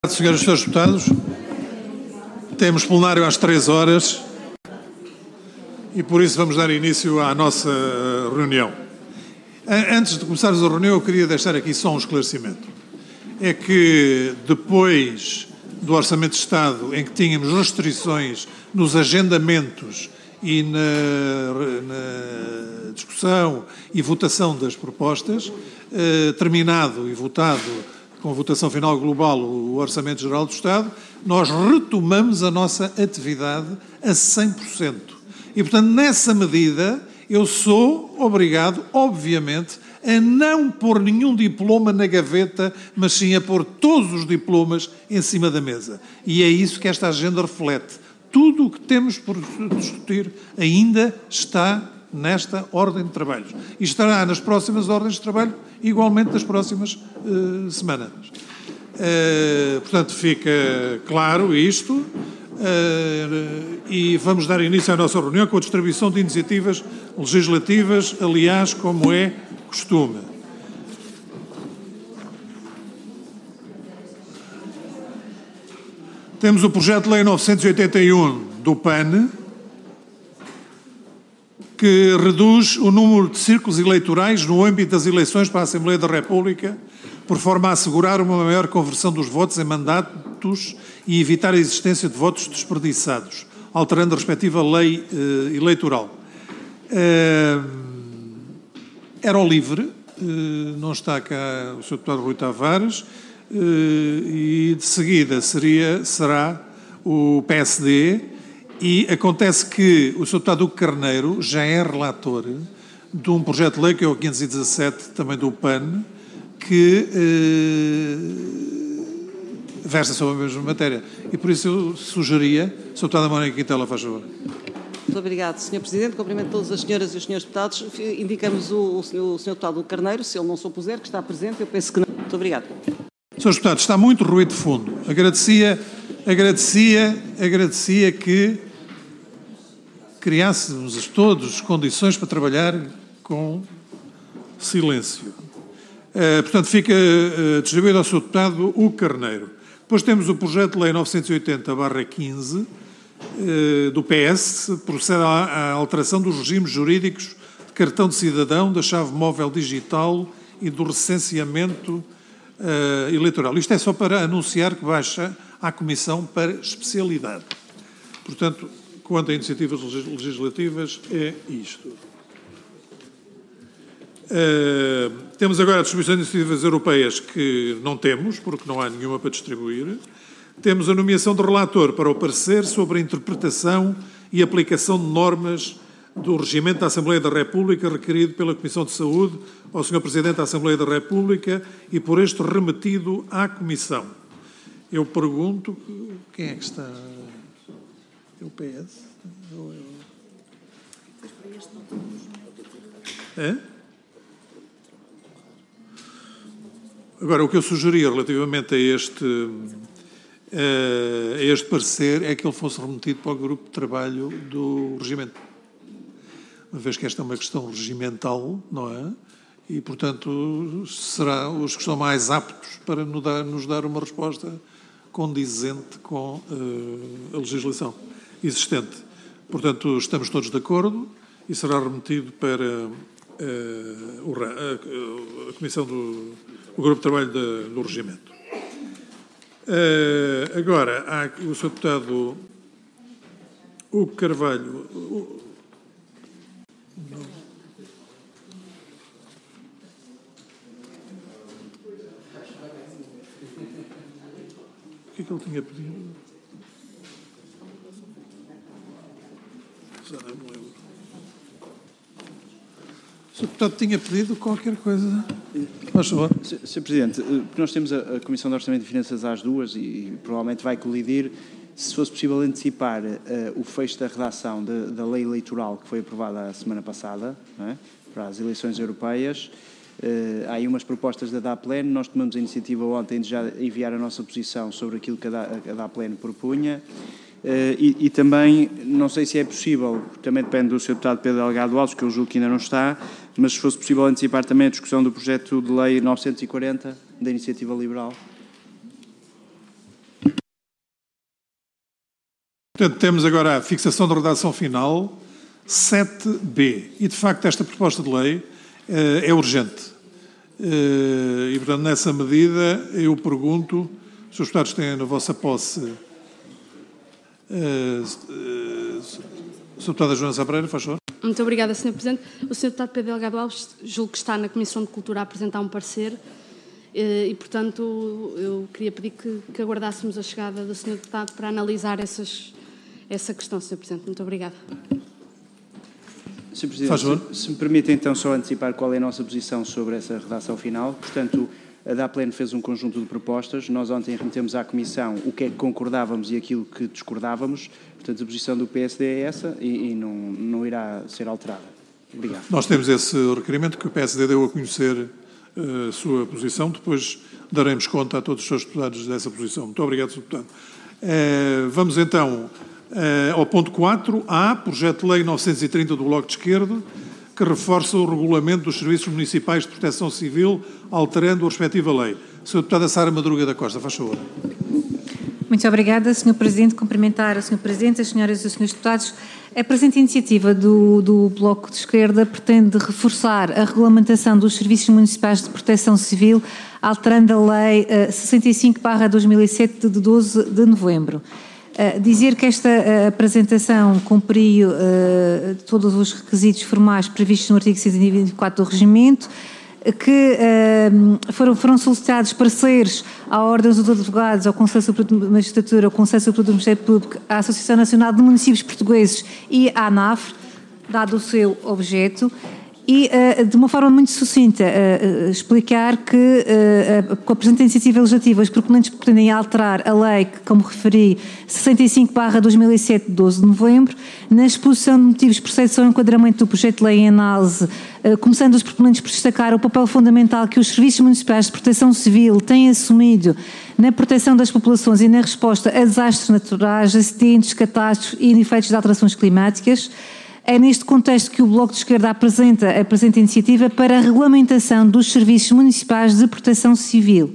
Senhoras e senhores deputados, temos plenário às 3 horas e por isso vamos dar início à nossa reunião. Antes de começarmos a reunião, eu queria deixar aqui só um esclarecimento. É que depois do Orçamento de Estado, em que tínhamos restrições nos agendamentos e na discussão e votação das propostas, terminado e votado com votação final global o Orçamento Geral do Estado, nós retomamos a nossa atividade a 100%. E, portanto, nessa medida, eu sou obrigado, obviamente, a não pôr nenhum diploma na gaveta, mas sim a pôr todos os diplomas em cima da mesa. E é isso que esta agenda reflete. Tudo o que temos por discutir ainda está nesta ordem de trabalhos. E estará nas próximas ordens de trabalho, igualmente nas próximas semanas. Portanto, fica claro isto e vamos dar início à nossa reunião com a distribuição de iniciativas legislativas, aliás, como é costume. Temos o projeto de lei 981 do PAN, que reduz o número de círculos eleitorais no âmbito das eleições para a Assembleia da República, por forma a assegurar uma maior conversão dos votos em mandatos e evitar a existência de votos desperdiçados, alterando a respectiva lei eleitoral. Era o LIVRE, não está cá o Sr. Deputado Rui Tavares, e de seguida será o PSD. E acontece que o Sr. Deputado Hugo Carneiro já é relator de um projeto de lei, que é o 517, também do PAN, que versa sobre a mesma matéria. E por isso eu sugeria, Sr. Deputado Mónica Quintela, faz favor. Muito obrigado, Sr. Presidente. Cumprimento todas as senhoras e os senhores deputados. Indicamos o Sr. Deputado Hugo Carneiro, se ele não se opuser, que está presente. Eu penso que não. Muito obrigado. Senhores deputados, está muito ruído de fundo. Agradecia que criássemos todos condições para trabalhar com silêncio. Portanto, fica distribuído ao Sr. Deputado Hugo Carneiro. Depois temos o projeto de lei 980/15 do PS, procede à alteração dos regimes jurídicos de cartão de cidadão, da chave móvel digital e do recenseamento eleitoral. Isto é só para anunciar que baixa à Comissão para especialidade. Portanto, quanto a iniciativas legislativas, é isto. Temos agora a distribuição de iniciativas europeias, que não temos, porque não há nenhuma para distribuir. Temos a nomeação de relator para o parecer sobre a interpretação e aplicação de normas do Regimento da Assembleia da República, requerido pela Comissão de Saúde ao Sr. Presidente da Assembleia da República e por este remetido à Comissão. Eu pergunto, quem é que está... É o PS? É? Agora, o que eu sugeria relativamente a este parecer é que ele fosse remetido para o grupo de trabalho do regimento. Uma vez que esta é uma questão regimental, não é? E, portanto, será os que são mais aptos para nos dar uma resposta condizente com a legislação existente. Portanto, estamos todos de acordo e será remetido para a Comissão do Grupo de Trabalho do Regimento. Agora, há o Sr. Deputado Hugo Carvalho. O que é que ele tinha pedido? Já não me lembro. O Sr. Deputado tinha pedido qualquer coisa. Faz favor. Sr. Presidente, nós temos a Comissão de Orçamento e Finanças às 2 e provavelmente vai colidir. Se fosse possível antecipar o fecho da redação da lei eleitoral que foi aprovada a semana passada, não é? Para as eleições europeias, há aí umas propostas da DAPLEN. Nós tomamos a iniciativa ontem de já enviar a nossa posição sobre aquilo que a DAPLEN propunha. E também, não sei se é possível, também depende do Sr. Deputado Pedro Delgado Alves, que eu julgo que ainda não está, mas se fosse possível antecipar também a discussão do projeto de lei 940 da Iniciativa Liberal. Portanto, temos agora a fixação da redação final 7B. E, de facto, esta proposta de lei é urgente. E, portanto, nessa medida, eu pergunto, se os deputados têm na vossa posse... Sr. Deputada Joana Sá Pereira, faz favor. Muito obrigada, Sr. Presidente. O Sr. Deputado Pedro Delgado Alves, julgo que está na Comissão de Cultura a apresentar um parecer e, portanto, eu queria pedir que aguardássemos a chegada do Sr. Deputado para analisar essa questão, Sr. Presidente. Muito obrigada. Sr. Presidente, se me permite então só antecipar qual é a nossa posição sobre essa redação final. Portanto, a DAPLEN fez um conjunto de propostas. Nós ontem remetemos à Comissão o que é que concordávamos e aquilo que discordávamos. Portanto, a posição do PSD é essa e não irá ser alterada. Obrigado. Nós temos esse requerimento que o PSD deu a conhecer a sua posição. Depois daremos conta a todos os seus deputados dessa posição. Muito obrigado, Sr. Deputado. Vamos então ao ponto 4A, Projeto de Lei 930 do Bloco de Esquerda, que reforça o regulamento dos serviços municipais de proteção civil, alterando a respectiva lei. Sra. Deputada Sara Madruga da Costa, faz favor. Muito obrigada, Sr. Presidente. Cumprimentar o Sr. Presidente, as senhoras e os senhores deputados. A presente iniciativa do Bloco de Esquerda pretende reforçar a regulamentação dos serviços municipais de proteção civil, alterando a Lei 65/2007 de 12 de novembro. Dizer que esta apresentação cumpriu todos os requisitos formais previstos no artigo 124 do Regimento, que foram solicitados pareceres à Ordem dos Advogados, ao Conselho Superior de Magistratura, ao Conselho Superior do Ministério Público, à Associação Nacional de Municípios Portugueses e à ANAF, dado o seu objeto, e de uma forma muito sucinta explicar que com a presente iniciativa legislativa os proponentes pretendem alterar a lei que, como referi, 65/2007 de 12 de novembro. Na exposição de motivos procede ao enquadramento do projeto de lei em análise, começando os proponentes por destacar o papel fundamental que os serviços municipais de proteção civil têm assumido na proteção das populações e na resposta a desastres naturais, acidentes, catástrofes e efeitos de alterações climáticas. É neste contexto que o Bloco de Esquerda apresenta a presente iniciativa para a regulamentação dos serviços municipais de proteção civil.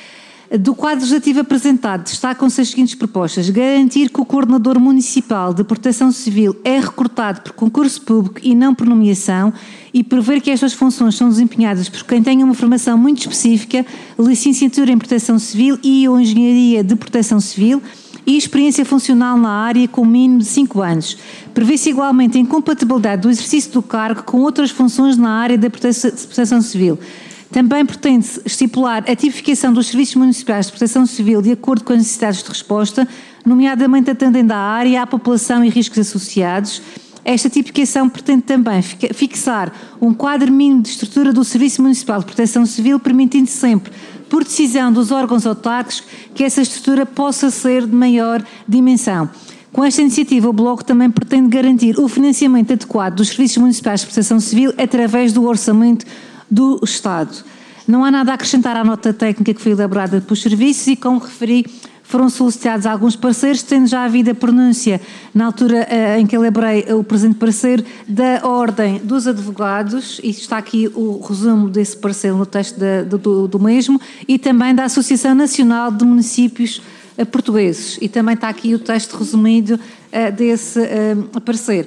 Do quadro legislativo apresentado, destacam-se as seguintes propostas: garantir que o coordenador municipal de proteção civil é recrutado por concurso público e não por nomeação, e prever que estas funções são desempenhadas por quem tenha uma formação muito específica, licenciatura em proteção civil e ou engenharia de proteção civil, e experiência funcional na área com mínimo de 5 anos. Prevê-se igualmente a incompatibilidade do exercício do cargo com outras funções na área da proteção civil. Também pretende-se estipular a tipificação dos serviços municipais de proteção civil de acordo com as necessidades de resposta, nomeadamente atendendo à área, à população e riscos associados. Esta tipificação pretende também fixar um quadro mínimo de estrutura do Serviço Municipal de Proteção Civil, permitindo sempre, por decisão dos órgãos autárquicos, que essa estrutura possa ser de maior dimensão. Com esta iniciativa, o Bloco também pretende garantir o financiamento adequado dos serviços municipais de proteção civil através do orçamento do Estado. Não há nada a acrescentar à nota técnica que foi elaborada pelos serviços e, como referi, foram solicitados alguns parceiros, tendo já havido a pronúncia, na altura em que elaborei o presente parecer, da Ordem dos Advogados, e está aqui o resumo desse parecer no texto do mesmo, e também da Associação Nacional de Municípios Portugueses, e também está aqui o texto resumido desse parecer.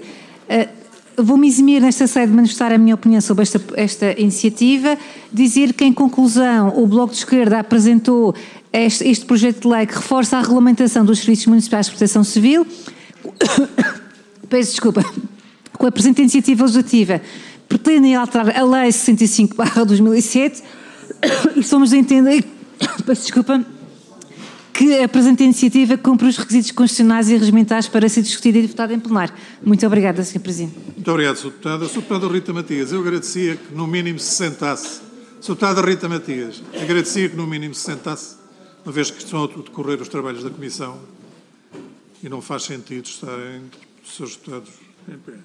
Vou-me eximir nesta sede de manifestar a minha opinião sobre esta iniciativa, dizer que, em conclusão, o Bloco de Esquerda apresentou este projeto de lei que reforça a regulamentação dos serviços municipais de proteção civil. Peço desculpa. Com a presente iniciativa legislativa, pretendem alterar a Lei 65/2007 e somos de entender, peço desculpa, que a presente iniciativa cumpre os requisitos constitucionais e regimentais para ser discutida e votada em plenário. Muito obrigada, Sr. Presidente. Muito obrigado, Sr. Deputada. Sr. Deputada Rita Matias, eu agradecia que no mínimo se sentasse. Sr. Deputada Rita Matias, agradecia que no mínimo se sentasse, uma vez que estão a decorrer os trabalhos da Comissão e não faz sentido estarem os seus deputados em pé.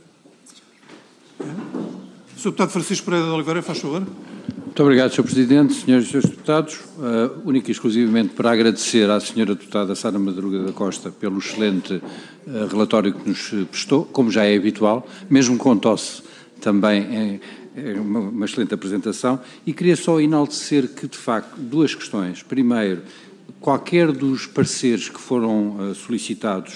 Sr. Deputado Francisco Pereira de Oliveira, faz favor. Muito obrigado, Sr. Presidente, senhoras e senhores deputados. Única e exclusivamente para agradecer à senhora deputada Sara Madruga da Costa pelo excelente relatório que nos prestou, como já é habitual, mesmo com tosse também é uma excelente apresentação, e queria só enaltecer que, de facto, duas questões. Primeiro, qualquer dos pareceres que foram solicitados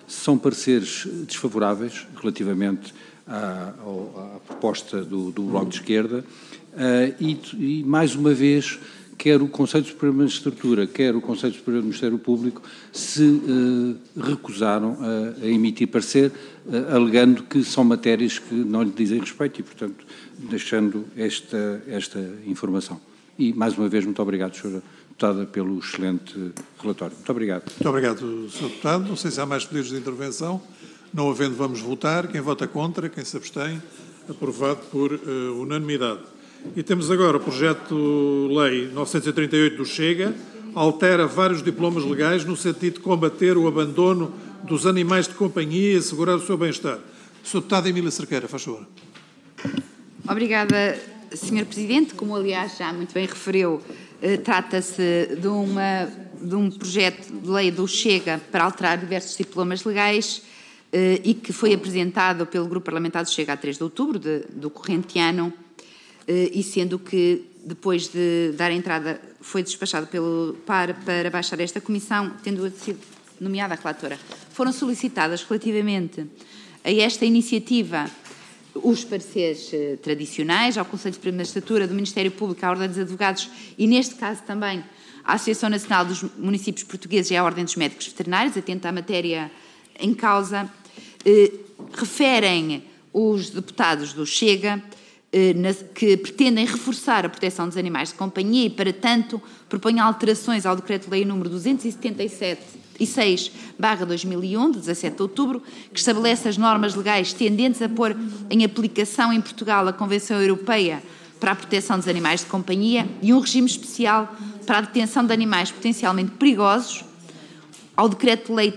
são pareceres desfavoráveis relativamente à proposta do Bloco de Esquerda e, mais uma vez, quer o Conselho Superior de Magistratura, quer o Conselho Superior do Ministério Público se recusaram a emitir parecer, alegando que são matérias que não lhe dizem respeito e, portanto, deixando esta informação. E, mais uma vez, muito obrigado, Sra. Deputada, pelo excelente relatório. Muito obrigado. Muito obrigado, Sr. Deputado. Não sei se há mais pedidos de intervenção. Não havendo, vamos votar. Quem vota contra, quem se abstém, aprovado por unanimidade. E temos agora o projeto-lei 938 do Chega, altera vários diplomas legais no sentido de combater o abandono dos animais de companhia e assegurar o seu bem-estar. Sr. Deputada Emília Cerqueira, faz favor. Obrigada, Sr. Presidente. Como, aliás, já muito bem referiu, trata-se de um projeto de lei do Chega para alterar diversos diplomas legais e que foi apresentado pelo Grupo Parlamentar do Chega a 3 de outubro do corrente ano e sendo que, depois de dar entrada, foi despachado pelo PAR para baixar esta comissão, tendo sido nomeada a relatora. Foram solicitadas relativamente a esta iniciativa os pareceres tradicionais ao Conselho Superior de Magistratura, do Ministério Público, à Ordem dos Advogados e, neste caso, também à Associação Nacional dos Municípios Portugueses e à Ordem dos Médicos Veterinários, atenta à matéria em causa, referem os deputados do Chega que pretendem reforçar a proteção dos animais de companhia e, para tanto, propõem alterações ao Decreto-Lei número 276/2001, de 17 de outubro, que estabelece as normas legais tendentes a pôr em aplicação em Portugal a Convenção Europeia para a Proteção dos Animais de Companhia e um regime especial para a detenção de animais potencialmente perigosos, ao Decreto-Lei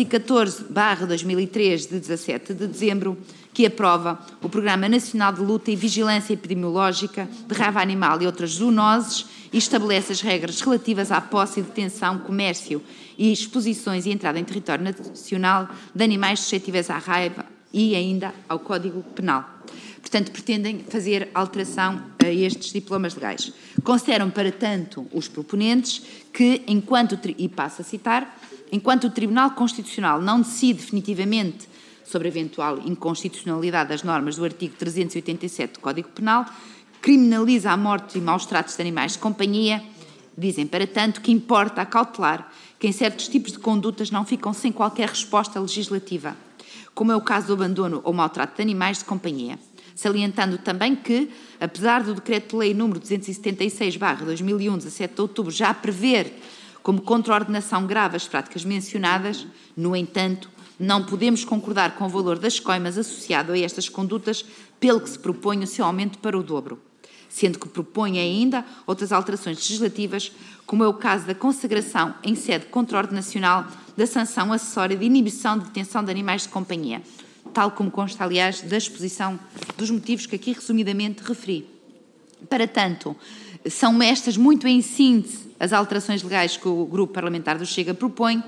314/2003, de 17 de dezembro, que aprova o Programa Nacional de Luta e Vigilância Epidemiológica de Raiva Animal e outras zoonoses e estabelece as regras relativas à posse, detenção, comércio e exposições e entrada em território nacional de animais suscetíveis à raiva e ainda ao Código Penal. Portanto, pretendem fazer alteração a estes diplomas legais. Consideram, para tanto, os proponentes que, e passo a citar, enquanto o Tribunal Constitucional não decide definitivamente sobre a eventual inconstitucionalidade das normas do artigo 387 do Código Penal, criminaliza a morte e maus tratos de animais de companhia, dizem, para tanto, que importa acautelar que em certos tipos de condutas não ficam sem qualquer resposta legislativa, como é o caso do abandono ou maltrato de animais de companhia. Salientando também que, apesar do Decreto-Lei número 276/2001, 17 de outubro, já prever como contraordenação grave as práticas mencionadas, no entanto, não podemos concordar com o valor das coimas associado a estas condutas, pelo que se propõe o seu aumento para o dobro, sendo que propõe ainda outras alterações legislativas, como é o caso da consagração em sede contraordenacional da sanção acessória de inibição de detenção de animais de companhia, tal como consta, aliás, da exposição dos motivos que aqui resumidamente referi. Para tanto, são estas, muito em síntese, as alterações legais que o Grupo Parlamentar do Chega propõe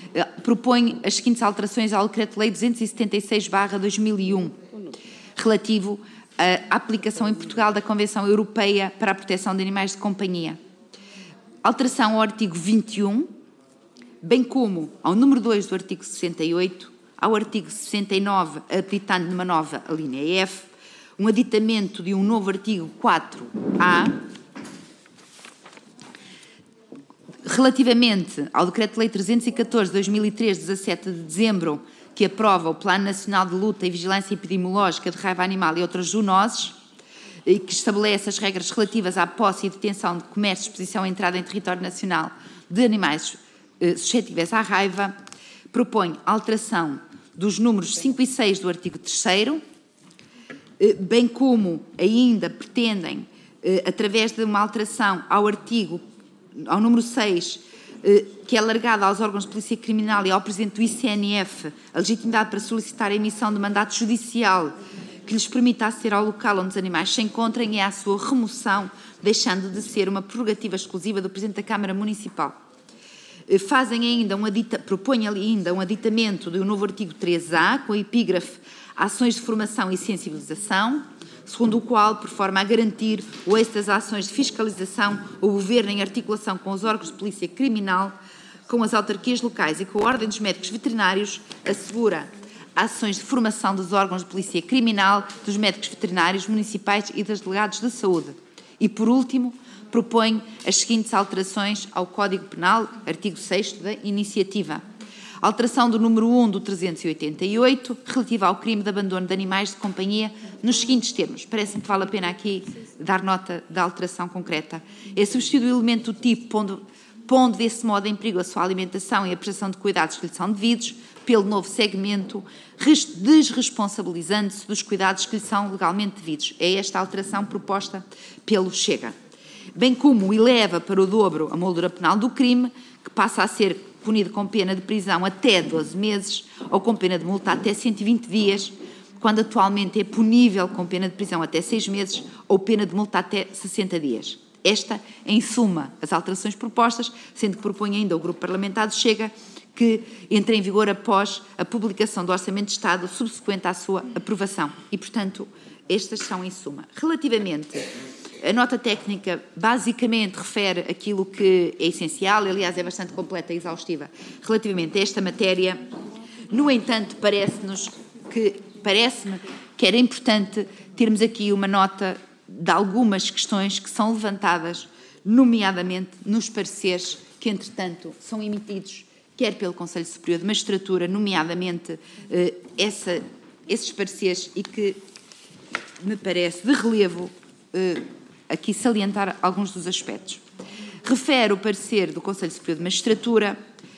as seguintes alterações ao Decreto-Lei 276/2001, relativo à aplicação em Portugal da Convenção Europeia para a Proteção de Animais de Companhia. Alteração ao artigo 21, bem como ao número 2 do artigo 68, ao artigo 69, aditando numa nova alínea F, um aditamento de um novo artigo 4A, relativamente ao Decreto-Lei 314/2003, 17 de dezembro, que aprova o Plano Nacional de Luta e Vigilância Epidemiológica de Raiva Animal e outras zoonoses, e que estabelece as regras relativas à posse e detenção de comércio, exposição e entrada em território nacional de animais suscetíveis à raiva, propõe alteração dos números 5 e 6 do artigo 3º, bem como ainda pretendem, através de uma alteração ao número 6, que é alargada aos órgãos de polícia criminal e ao presidente do ICNF, a legitimidade para solicitar a emissão de mandato judicial que lhes permita aceder ao local onde os animais se encontrem e à sua remoção, deixando de ser uma prerrogativa exclusiva do Presidente da Câmara Municipal. Propõem ainda um aditamento do novo artigo 3A, com a epígrafe Ações de Formação e Sensibilização, segundo o qual, por forma a garantir o êxito das ações de fiscalização, o Governo, em articulação com os órgãos de polícia criminal, com as autarquias locais e com a Ordem dos Médicos Veterinários, assegura ações de formação dos órgãos de polícia criminal, dos médicos veterinários municipais e dos delegados de saúde. E, por último, propõe as seguintes alterações ao Código Penal, artigo 6º da iniciativa. Alteração do número 1 do 388, relativa ao crime de abandono de animais de companhia, nos seguintes termos. Parece-me que vale a pena aqui dar nota da alteração concreta. É substituir o elemento do tipo, pondo desse modo em perigo a sua alimentação e a prestação de cuidados que lhe são devidos, pelo novo segmento, desresponsabilizando-se dos cuidados que lhe são legalmente devidos. É esta a alteração proposta pelo Chega. Bem como eleva para o dobro a moldura penal do crime, que passa a ser punido com pena de prisão até 12 meses ou com pena de multa até 120 dias, quando atualmente é punível com pena de prisão até 6 meses ou pena de multa até 60 dias. Esta, em suma, as alterações propostas, sendo que propõe ainda o Grupo Parlamentar do Chega que entre em vigor após a publicação do Orçamento de Estado subsequente à sua aprovação. E, portanto, estas são em suma. Relativamente, a nota técnica basicamente refere aquilo que é essencial, aliás, é bastante completa e exaustiva, relativamente a esta matéria. No entanto, parece-me que era importante termos aqui uma nota de algumas questões que são levantadas, nomeadamente nos pareceres que, entretanto, são emitidos quer pelo Conselho Superior de Magistratura, nomeadamente esses pareceres, e que me parece de relevo aqui salientar alguns dos aspectos. Refere o parecer do Conselho Superior de Magistratura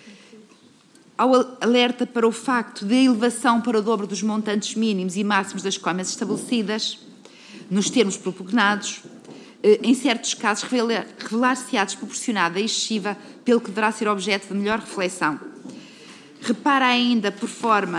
ao alerta para o facto de elevação para o dobro dos montantes mínimos e máximos das coimas estabelecidas, nos termos propugnados, em certos casos revelar-se-á desproporcionada e excessiva, pelo que deverá ser objeto de melhor reflexão. Repara ainda, por forma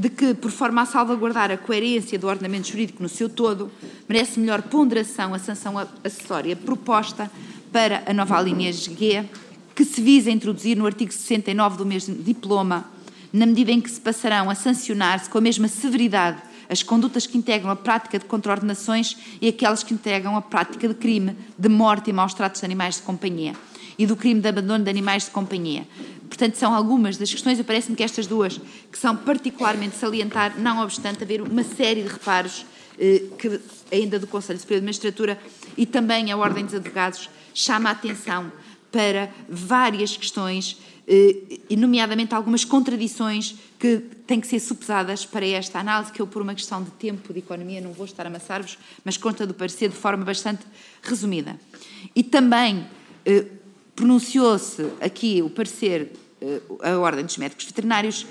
a salvaguardar a coerência do ordenamento jurídico no seu todo, merece melhor ponderação a sanção acessória proposta para a nova linha G, que se visa introduzir no artigo 69 do mesmo diploma, na medida em que se passarão a sancionar-se com a mesma severidade as condutas que integram a prática de contraordenações e aquelas que integram a prática de crime de morte e maus tratos de animais de companhia e do crime de abandono de animais de companhia. Portanto, são algumas das questões, e parece-me que estas duas, que são particularmente salientar, não obstante haver uma série de reparos que ainda do Conselho Superior de Magistratura e também a Ordem dos Advogados chama a atenção para várias questões, e nomeadamente algumas contradições que têm que ser sopesadas para esta análise, que eu, por uma questão de tempo, de economia, não vou estar a amassar-vos, mas consta do parecer de forma bastante resumida. E também pronunciou-se aqui o parecer, a Ordem dos Médicos Veterinários,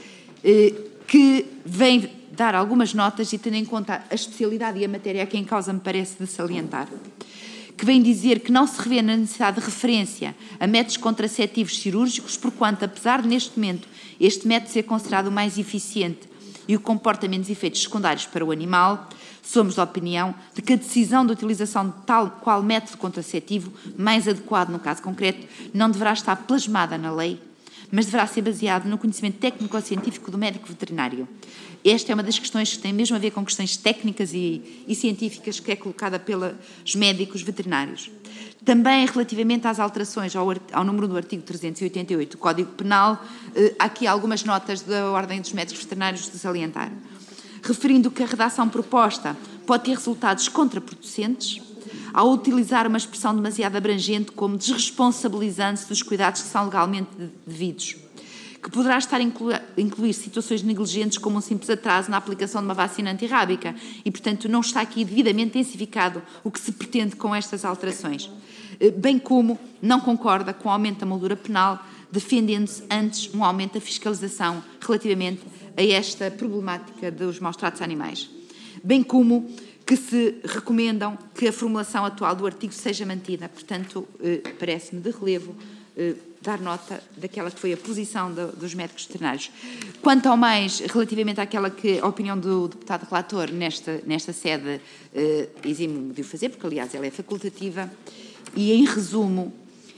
que vem dar algumas notas e tendo em conta a especialidade e a matéria a que em causa me parece de salientar, que vem dizer que não se revê na necessidade de referência a métodos contraceptivos cirúrgicos, porquanto, apesar de, neste momento, este método ser considerado o mais eficiente e o que comporta menos efeitos secundários para o animal, somos da opinião de que a decisão de utilização de tal qual método contraceptivo, mais adequado no caso concreto, não deverá estar plasmada na lei, mas deverá ser baseado no conhecimento técnico-científico do médico veterinário. Esta é uma das questões que tem mesmo a ver com questões técnicas e científicas que é colocada pelos médicos veterinários. Também relativamente às alterações ao número do artigo 388 do Código Penal, há aqui algumas notas da Ordem dos Médicos Veterinários de salientar. Referindo que a redação proposta pode ter resultados contraproducentes ao utilizar uma expressão demasiado abrangente como desresponsabilizando-se dos cuidados que são legalmente devidos, que poderá estar a incluir situações negligentes como um simples atraso na aplicação de uma vacina antirrábica e, portanto, não está aqui devidamente intensificado o que se pretende com estas alterações. Bem como não concorda com o aumento da moldura penal, defendendo-se antes um aumento da fiscalização relativamente a esta problemática dos maus-tratos a animais. Bem como que se recomendam que a formulação atual do artigo seja mantida. Portanto, parece-me de relevo dar nota daquela que foi a posição dos médicos veterinários. Quanto ao mais, relativamente àquela que a opinião do deputado relator nesta sede exime-me de o fazer, porque aliás ela é facultativa, e em resumo,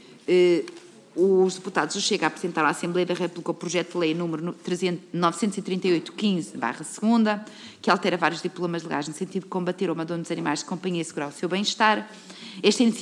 os deputados do Chega apresentaram à Assembleia da República o projeto de lei número 938-15/2, que altera vários diplomas legais no sentido de combater o abandono dos animais de companhia e assegurar o seu bem-estar. Esta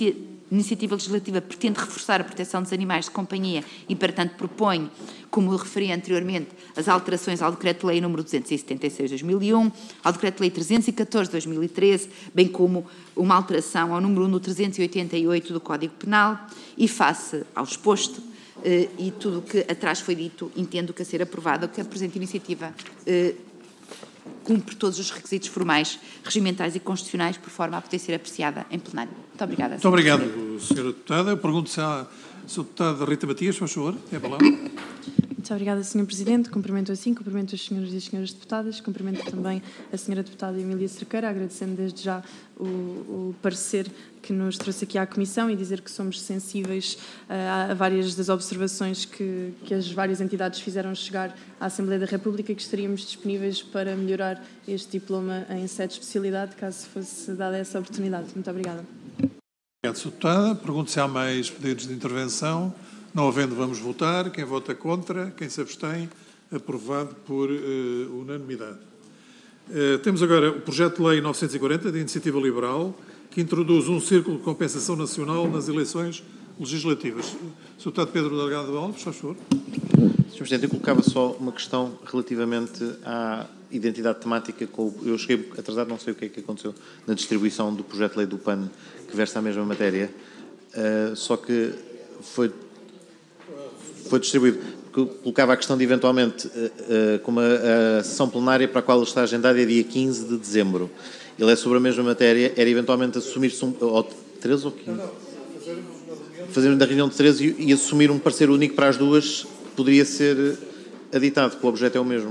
iniciativa legislativa pretende reforçar a proteção dos animais de companhia e, para tanto, propõe, como eu referi anteriormente, as alterações ao Decreto-Lei nº 276/2001, ao Decreto-Lei 314/2013, bem como uma alteração ao número 1 do 388 do Código Penal, e face ao exposto e tudo o que atrás foi dito, entendo que a ser aprovada que a presente iniciativa cumpre todos os requisitos formais, regimentais e constitucionais, por forma a poder ser apreciada em plenário. Muito obrigada. Muito obrigado, Sra. Deputada. Eu pergunto se a Sra. Deputada Rita Matias, por favor, tem a palavra. Muito obrigada, Sr. Presidente. Cumprimento cumprimento os senhores e as senhoras deputadas, cumprimento também a Sra. Deputada Emília Cerqueira, agradecendo desde já o parecer que nos trouxe aqui à Comissão e dizer que somos sensíveis a várias das observações que as várias entidades fizeram chegar à Assembleia da República e que estaríamos disponíveis para melhorar este diploma em sede de especialidade, caso fosse dada essa oportunidade. Muito obrigada. Obrigado, Sra. Deputada. Pergunto se há mais pedidos de intervenção. Não havendo, vamos votar. Quem vota contra, quem se abstém, aprovado por unanimidade. Temos agora o projeto de lei 940, de Iniciativa Liberal, que introduz um círculo de compensação nacional nas eleições legislativas. Sr. Deputado Pedro Delgado Alves, por favor. Sr. Presidente, eu colocava só uma questão relativamente à identidade temática. Eu cheguei atrasado, não sei o que é que aconteceu na distribuição do projeto de lei do PAN, que versa a mesma matéria, só que foi distribuído. Colocava a questão de, eventualmente, como a sessão plenária para a qual ele está agendada é dia 15 de dezembro. Ele é sobre a mesma matéria, era eventualmente assumir-se ou 13 ou 15? Fazer da reunião de 13 e assumir um parecer único para as duas poderia ser aditado, porque o objeto é o mesmo.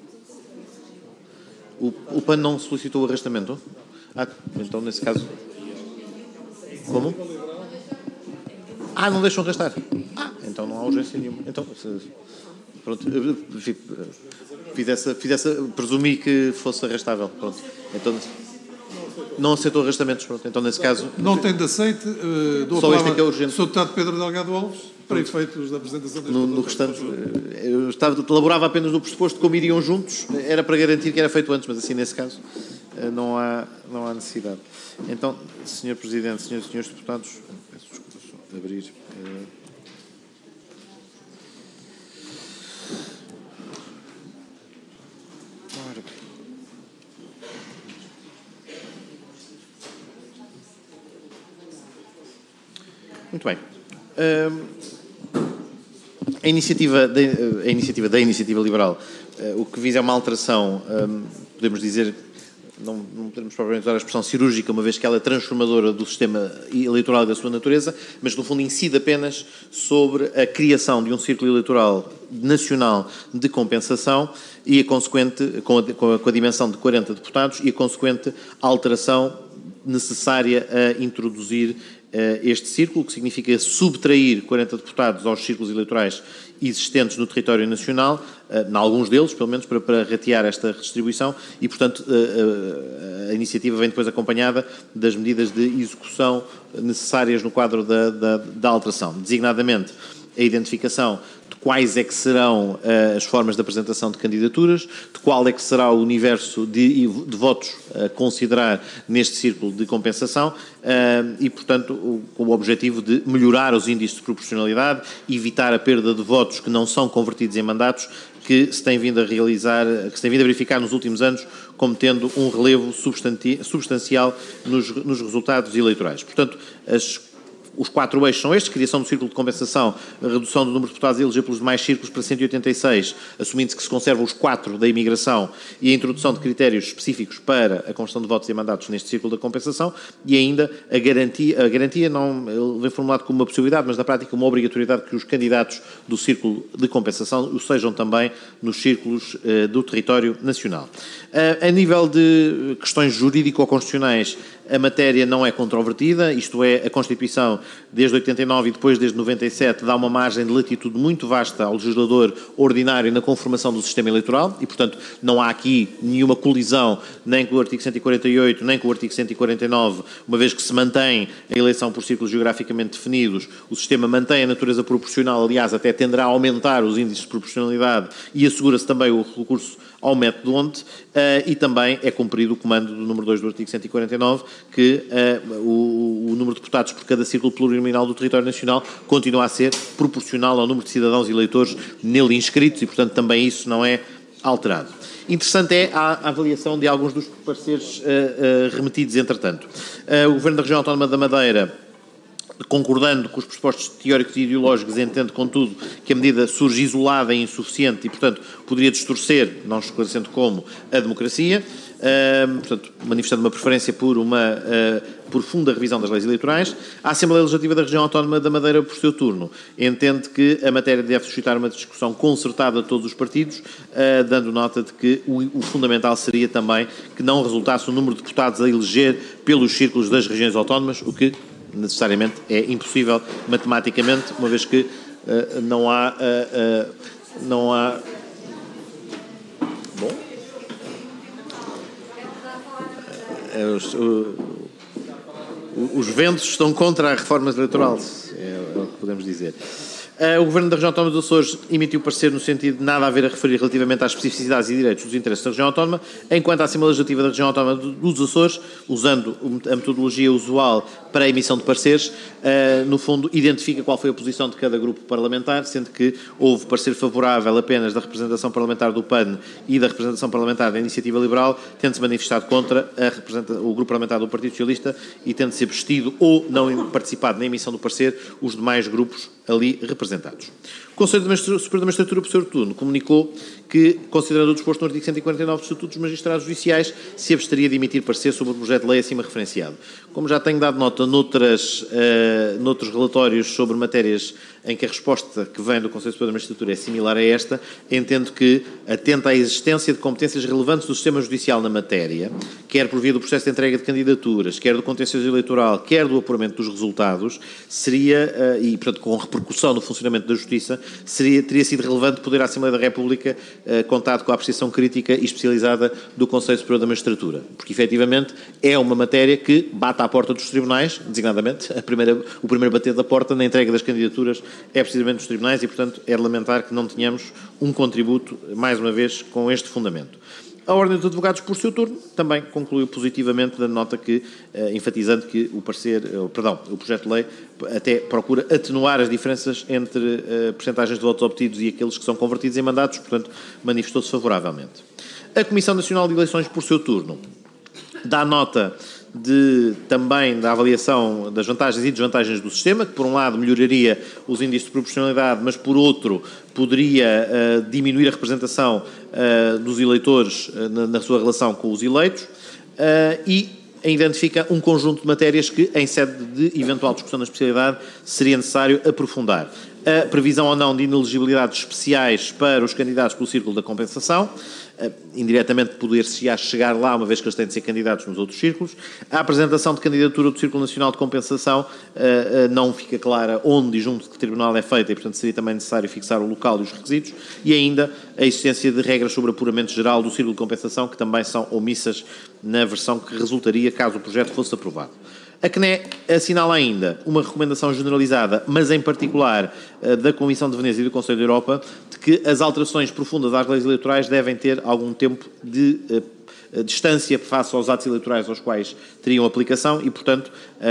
O PAN não solicitou o arrastamento? Então, nesse caso... Como? Não deixam arrastar. Então não há urgência nenhuma. Então, pronto, presumi que fosse arrastável. Pronto. Então, não aceitou arrastamentos. Pronto. Então, nesse caso... Não tendo aceite, dou a só palavra este é que é urgente. Sr. Deputado Pedro Delgado Alves, para efeitos da apresentação deste no restante, eu elaborava apenas no pressuposto de como iriam juntos, era para garantir que era feito antes, mas assim, nesse caso, não há necessidade. Então, Sr. Presidente, Sras. e Srs. Deputados, peço desculpa só de abrir... Muito bem. A iniciativa da Iniciativa Liberal, o que visa é uma alteração, podemos dizer, não podemos propriamente usar a expressão cirúrgica, uma vez que ela é transformadora do sistema eleitoral e da sua natureza, mas no fundo incide apenas sobre a criação de um círculo eleitoral nacional de compensação e a consequente, com a dimensão de 40 deputados e a consequente alteração necessária a introduzir este círculo, que significa subtrair 40 deputados aos círculos eleitorais existentes no território nacional, em alguns deles, pelo menos, para ratear esta redistribuição e, portanto, a iniciativa vem depois acompanhada das medidas de execução necessárias no quadro da alteração, designadamente a identificação de quais é que serão as formas de apresentação de candidaturas, de qual é que será o universo de votos a considerar neste círculo de compensação e, portanto, com o objetivo de melhorar os índices de proporcionalidade, evitar a perda de votos que não são convertidos em mandatos, que se tem vindo a realizar, que se tem vindo a verificar nos últimos anos como tendo um relevo substancial nos resultados eleitorais. Portanto, os 4 eixos são estes: criação do círculo de compensação, a redução do número de deputados elegíveis pelos demais círculos para 186, assumindo-se que se conservam os 4 da imigração, e a introdução de critérios específicos para a conversão de votos e mandatos neste círculo da compensação, e ainda a garantia não ele vem formulado como uma possibilidade, mas na prática uma obrigatoriedade que os candidatos do círculo de compensação o sejam também nos círculos do território nacional. A nível de questões jurídico-constitucionais, a matéria não é controvertida, isto é, a Constituição desde 89 e depois desde 97 dá uma margem de latitude muito vasta ao legislador ordinário na conformação do sistema eleitoral e, portanto, não há aqui nenhuma colisão nem com o artigo 148 nem com o artigo 149, uma vez que se mantém a eleição por círculos geograficamente definidos, o sistema mantém a natureza proporcional, aliás, até tenderá a aumentar os índices de proporcionalidade e assegura-se também o recurso ao método onde e também é cumprido o comando do número 2 do artigo 149 que o número de deputados por cada círculo plurinominal do território nacional continua a ser proporcional ao número de cidadãos e eleitores nele inscritos e, portanto, também isso não é alterado. Interessante é a avaliação de alguns dos pareceres remetidos, entretanto. O Governo da Região Autónoma da Madeira, concordando com os pressupostos teóricos e ideológicos, entende, contudo, que a medida surge isolada e insuficiente e, portanto, poderia distorcer, não esclarecendo como, a democracia, portanto, manifestando uma preferência por uma profunda revisão das leis eleitorais. A Assembleia Legislativa da Região Autónoma da Madeira, por seu turno, entende que a matéria deve suscitar uma discussão concertada de todos os partidos, dando nota de que o fundamental seria também que não resultasse o número de deputados a eleger pelos círculos das regiões autónomas, o que necessariamente é impossível matematicamente, uma vez que não há bom, os ventos estão contra a reforma eleitoral, é o que podemos dizer. O Governo da Região Autónoma dos Açores emitiu parecer no sentido de nada haver a referir relativamente às especificidades e direitos dos interesses da Região Autónoma, enquanto a Assembleia Legislativa da Região Autónoma dos Açores, usando a metodologia usual para a emissão de pareceres, no fundo identifica qual foi a posição de cada grupo parlamentar, sendo que houve parecer favorável apenas da representação parlamentar do PAN e da representação parlamentar da Iniciativa Liberal, tendo-se manifestado contra o grupo parlamentar do Partido Socialista e tendo-se abstido ou não participado na emissão do parecer os demais grupos ali representados. O Conselho Superior da Magistratura, por seu turno, comunicou que, considerando o disposto no artigo 149 do Estatuto dos Magistrados Judiciais, se absteria de emitir parecer sobre o projeto de lei acima referenciado. Como já tenho dado nota noutros relatórios sobre matérias em que a resposta que vem do Conselho Superior da Magistratura é similar a esta, entendo que, atenta à existência de competências relevantes do sistema judicial na matéria, quer por via do processo de entrega de candidaturas, quer do contencioso eleitoral, quer do apuramento dos resultados, seria, e portanto com repercussão no funcionamento da Justiça, teria sido relevante poder a Assembleia da República contar com a apreciação crítica e especializada do Conselho Superior da Magistratura, porque efetivamente é uma matéria que bate à porta dos tribunais, designadamente, o primeiro bater da porta na entrega das candidaturas é precisamente dos tribunais e, portanto, é de lamentar que não tenhamos um contributo, mais uma vez, com este fundamento. A Ordem dos Advogados, por seu turno, também concluiu positivamente, dando nota que, enfatizando que o projeto de lei até procura atenuar as diferenças entre percentagens de votos obtidos e aqueles que são convertidos em mandatos, portanto, manifestou-se favoravelmente. A Comissão Nacional de Eleições, por seu turno, dá nota também da avaliação das vantagens e desvantagens do sistema, que por um lado melhoraria os índices de proporcionalidade, mas por outro poderia diminuir a representação dos eleitores na sua relação com os eleitos, e identifica um conjunto de matérias que, em sede de eventual discussão na especialidade, seria necessário aprofundar. A previsão ou não de inelegibilidades especiais para os candidatos pelo círculo da compensação, indiretamente poder-se chegar lá, uma vez que eles têm de ser candidatos nos outros círculos. A apresentação de candidatura do Círculo Nacional de Compensação não fica clara onde e junto de que tribunal é feita e, portanto, seria também necessário fixar o local e os requisitos. E ainda a existência de regras sobre apuramento geral do Círculo de Compensação, que também são omissas na versão que resultaria caso o projeto fosse aprovado. A CNE assinala ainda uma recomendação generalizada, mas em particular da Comissão de Veneza e do Conselho da Europa, de que as alterações profundas às leis eleitorais devem ter algum tempo de distância face aos atos eleitorais aos quais teriam aplicação e, portanto,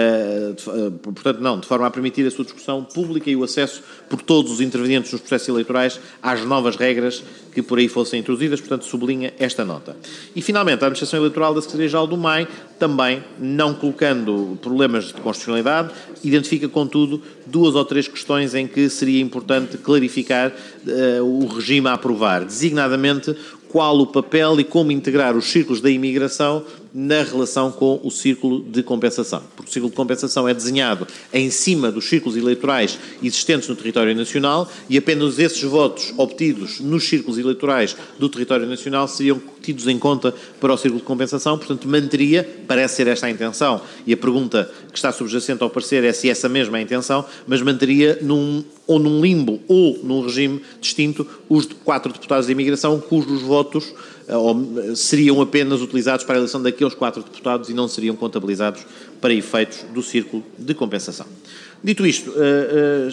de forma a permitir a sua discussão pública e o acesso por todos os intervenientes nos processos eleitorais às novas regras que por aí fossem introduzidas, portanto, sublinha esta nota. E, finalmente, a Administração Eleitoral da Secretaria-Geral do MAI, também, não colocando problemas de constitucionalidade, identifica, contudo, 2 ou 3 questões em que seria importante clarificar o regime a aprovar, designadamente qual o papel e como integrar os círculos da imigração na relação com o círculo de compensação. Porque o círculo de compensação é desenhado em cima dos círculos eleitorais existentes no território nacional e apenas esses votos obtidos nos círculos eleitorais do território nacional seriam tidos em conta para o círculo de compensação, portanto manteria, parece ser esta a intenção, e a pergunta que está subjacente ao parecer é se essa mesma é a intenção, mas manteria num limbo ou num regime distinto os 4 deputados de imigração cujos votos seriam apenas utilizados para a eleição daqueles 4 deputados e não seriam contabilizados para efeitos do círculo de compensação. Dito isto,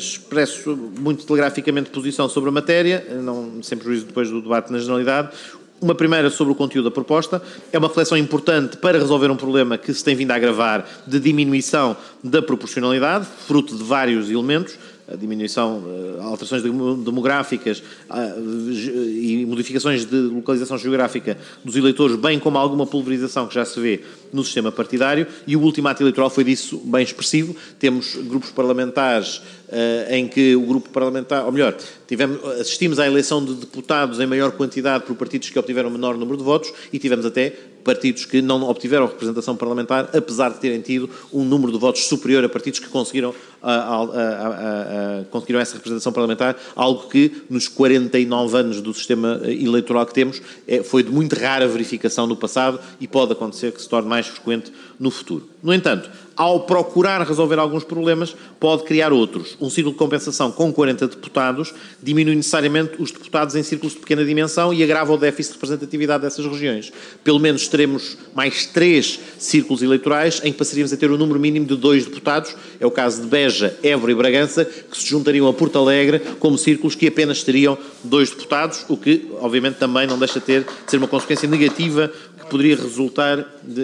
expresso muito telegraficamente posição sobre a matéria, não sem prejuízo depois do debate na generalidade. Uma primeira sobre o conteúdo da proposta. É uma reflexão importante para resolver um problema que se tem vindo a agravar de diminuição da proporcionalidade, fruto de vários elementos. A diminuição, alterações demográficas e modificações de localização geográfica dos eleitores, bem como alguma pulverização que já se vê no sistema partidário, e o último ato eleitoral foi disso bem expressivo. Temos grupos parlamentares em que o grupo parlamentar, ou melhor, assistimos à eleição de deputados em maior quantidade por partidos que obtiveram menor número de votos, e tivemos até partidos que não obtiveram representação parlamentar, apesar de terem tido um número de votos superior a partidos que conseguiram essa representação parlamentar, algo que nos 49 anos do sistema eleitoral que temos foi de muito rara verificação no passado e pode acontecer que se torne mais frequente no futuro. No entanto, ao procurar resolver alguns problemas, pode criar outros. Um círculo de compensação com 40 deputados diminui necessariamente os deputados em círculos de pequena dimensão e agrava o déficit de representatividade dessas regiões. Pelo menos teremos mais 3 círculos eleitorais em que passaríamos a ter o número mínimo de 2 deputados. É o caso de Beja, Évora e Bragança, que se juntariam a Porto Alegre como círculos que apenas teriam 2 deputados, o que, obviamente, também não deixa de ser uma consequência negativa que poderia resultar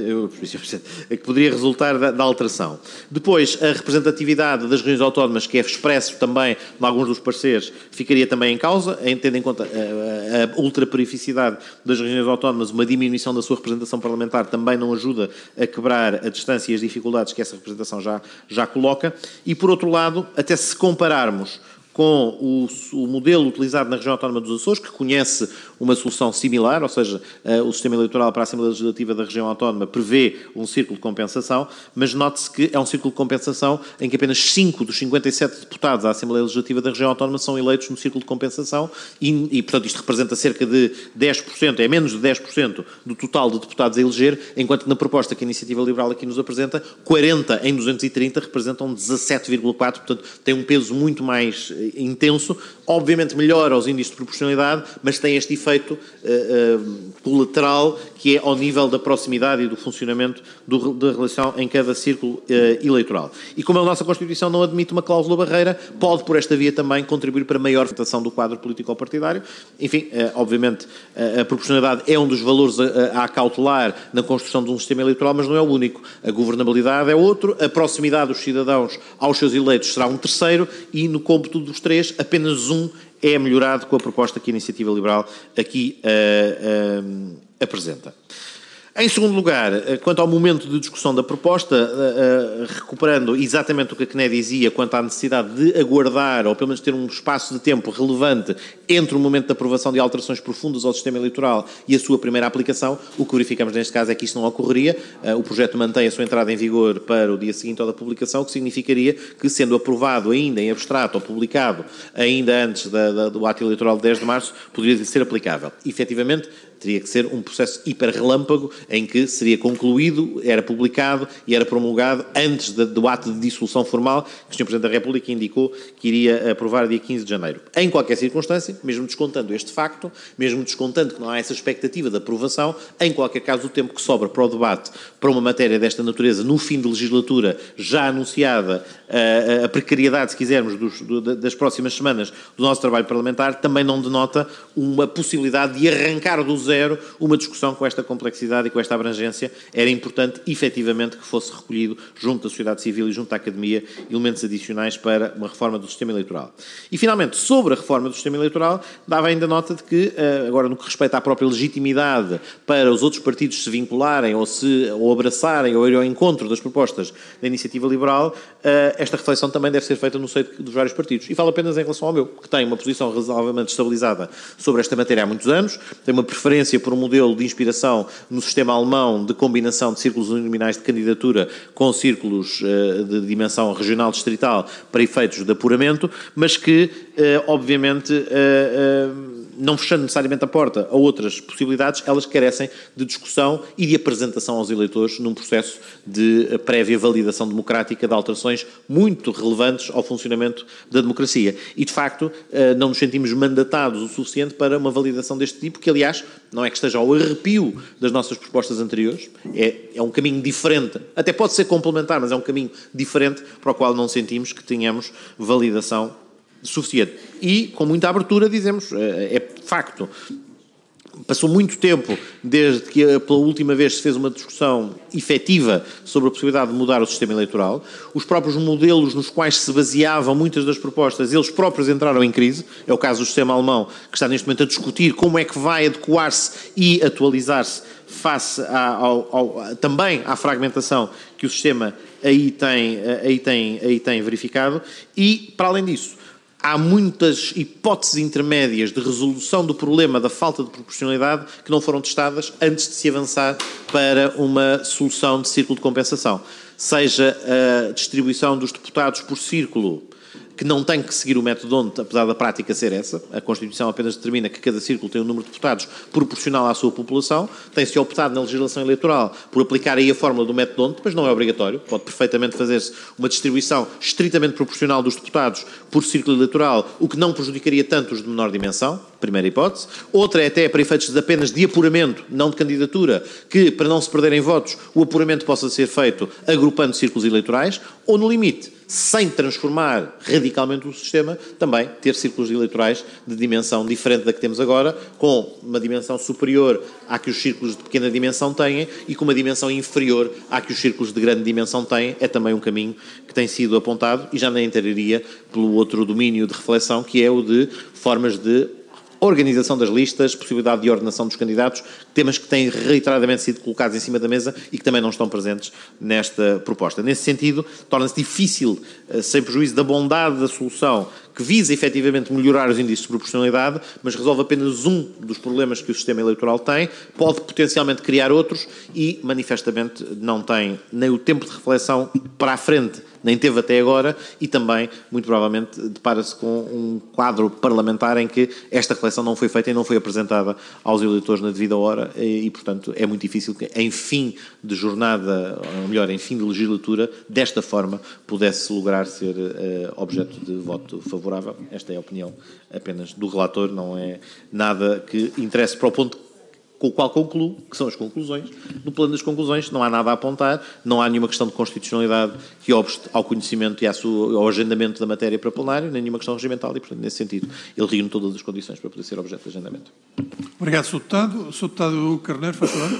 da alteração. Depois, a representatividade das regiões autónomas, que é expresso também em alguns dos pareceres, ficaria também em causa, tendo em conta a ultraperificidade das regiões autónomas. Uma diminuição da sua representação parlamentar também não ajuda a quebrar a distância e as dificuldades que essa representação já coloca. E, por outro lado, até se compararmos com o modelo utilizado na região autónoma dos Açores, que conhece uma solução similar, ou seja, o sistema eleitoral para a Assembleia Legislativa da região autónoma prevê um círculo de compensação, mas note-se que é um círculo de compensação em que apenas 5 dos 57 deputados à Assembleia Legislativa da região autónoma são eleitos no círculo de compensação e, portanto, isto representa cerca de 10%, é menos de 10% do total de deputados a eleger, enquanto na proposta que a Iniciativa Liberal aqui nos apresenta, 40 em 230 representam 17,4%, portanto, tem um peso muito mais intenso. Obviamente melhora os índices de proporcionalidade, mas tem este efeito colateral que é ao nível da proximidade e do funcionamento da relação em cada círculo eleitoral. E como a nossa Constituição não admite uma cláusula barreira, pode por esta via também contribuir para maior representação do quadro político-partidário. Enfim, obviamente a proporcionalidade é um dos valores a acautelar na construção de um sistema eleitoral, mas não é o único. A governabilidade é outro, a proximidade dos cidadãos aos seus eleitos será um terceiro e no cômputo dos 3, apenas um é melhorado com a proposta que a Iniciativa Liberal aqui apresenta. Em segundo lugar, quanto ao momento de discussão da proposta, recuperando exatamente o que a CNE dizia quanto à necessidade de aguardar, ou pelo menos ter um espaço de tempo relevante entre o momento da aprovação de alterações profundas ao sistema eleitoral e a sua primeira aplicação, o que verificamos neste caso é que isto não ocorreria. O projeto mantém a sua entrada em vigor para o dia seguinte ao da publicação, o que significaria que, sendo aprovado ainda em abstrato ou publicado ainda antes do ato eleitoral de 10 de março, poderia ser aplicável. Efetivamente, teria que ser um processo hiper-relâmpago em que seria concluído, era publicado e era promulgado antes do ato de dissolução formal que o Sr. Presidente da República indicou que iria aprovar dia 15 de janeiro. Em qualquer circunstância, mesmo descontando este facto, mesmo descontando que não há essa expectativa de aprovação, em qualquer caso o tempo que sobra para o debate para uma matéria desta natureza no fim de legislatura, já anunciada a precariedade, se quisermos, das próximas semanas do nosso trabalho parlamentar, também não denota uma possibilidade de arrancar do zero uma discussão com esta complexidade e com esta abrangência. Era importante, efetivamente, que fosse recolhido junto da sociedade civil e junto da academia elementos adicionais para uma reforma do sistema eleitoral. E, finalmente, sobre a reforma do sistema eleitoral, dava ainda nota de que, agora no que respeita à própria legitimidade para os outros partidos se vincularem ou abraçarem ou irem ao encontro das propostas da Iniciativa Liberal, esta reflexão também deve ser feita no seio dos vários partidos. E falo apenas em relação ao meu, que tem uma posição razoavelmente estabilizada sobre esta matéria há muitos anos, tem uma preferência por um modelo de inspiração no sistema alemão de combinação de círculos uninominais de candidatura com círculos de dimensão regional distrital para efeitos de apuramento, mas que, obviamente, não fechando necessariamente a porta a outras possibilidades, elas carecem de discussão e de apresentação aos eleitores num processo de prévia validação democrática de alterações muito relevantes ao funcionamento da democracia. E, de facto, não nos sentimos mandatados o suficiente para uma validação deste tipo, que, aliás, não é que esteja ao arrepio das nossas propostas anteriores, é um caminho diferente, até pode ser complementar, mas é um caminho diferente para o qual não sentimos que tenhamos validação suficiente. E, com muita abertura, dizemos, é facto, passou muito tempo desde que pela última vez se fez uma discussão efetiva sobre a possibilidade de mudar o sistema eleitoral. Os próprios modelos nos quais se baseavam muitas das propostas, eles próprios entraram em crise. É o caso do sistema alemão, que está neste momento a discutir como é que vai adequar-se e atualizar-se face também à fragmentação que o sistema aí tem verificado. E, para além disso, há muitas hipóteses intermédias de resolução do problema da falta de proporcionalidade que não foram testadas antes de se avançar para uma solução de círculo de compensação. Seja a distribuição dos deputados por círculo, que não tem que seguir o método D'Hondt, apesar da prática ser essa. A Constituição apenas determina que cada círculo tem um número de deputados proporcional à sua população. Tem-se optado na legislação eleitoral por aplicar aí a fórmula do método D'Hondt, mas não é obrigatório. Pode perfeitamente fazer-se uma distribuição estritamente proporcional dos deputados por círculo eleitoral, o que não prejudicaria tanto os de menor dimensão, primeira hipótese. Outra é até para efeitos apenas de apuramento, não de candidatura, que para não se perderem votos, o apuramento possa ser feito agrupando círculos eleitorais, ou no limite, sem transformar radicalmente o sistema, também ter círculos eleitorais de dimensão diferente da que temos agora, com uma dimensão superior à que os círculos de pequena dimensão têm e com uma dimensão inferior à que os círculos de grande dimensão têm. É também um caminho que tem sido apontado e já nem entraria pelo outro domínio de reflexão, que é o de formas de organização das listas, possibilidade de ordenação dos candidatos, temas que têm reiteradamente sido colocados em cima da mesa e que também não estão presentes nesta proposta. Nesse sentido, torna-se difícil, sem prejuízo da bondade da solução, que visa efetivamente melhorar os índices de proporcionalidade, mas resolve apenas um dos problemas que o sistema eleitoral tem, pode potencialmente criar outros e, manifestamente, não tem nem o tempo de reflexão para a frente, nem teve até agora, e também, muito provavelmente, depara-se com um quadro parlamentar em que esta reflexão não foi feita e não foi apresentada aos eleitores na devida hora e, portanto, é muito difícil que em fim de jornada, ou melhor, em fim de legislatura, desta forma, pudesse lograr ser objeto de voto favorável. Esta é a opinião apenas do relator, não é nada que interesse para o ponto com o qual concluo, que são as conclusões. No plano das conclusões não há nada a apontar, não há nenhuma questão de constitucionalidade que obste ao conhecimento e ao agendamento da matéria para plenário, nem nenhuma questão regimental e, portanto, nesse sentido, ele reúne todas as condições para poder ser objeto de agendamento. Obrigado, Sr. Deputado. Sr. Deputado Carneiro, faz favor.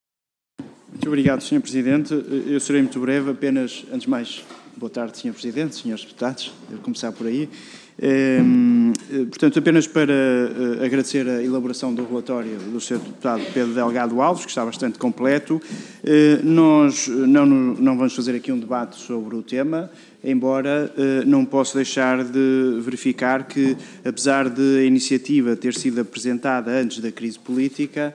Muito obrigado, Sr. Presidente. Eu serei muito breve, apenas, antes de mais, boa tarde, Sr. Presidente, Srs. Deputados, vou começar por aí. Portanto, apenas para agradecer a elaboração do relatório do Sr. Deputado Pedro Delgado Alves, que está bastante completo. Nós não vamos fazer aqui um debate sobre o tema, embora não posso deixar de verificar que, apesar de a iniciativa ter sido apresentada antes da crise política,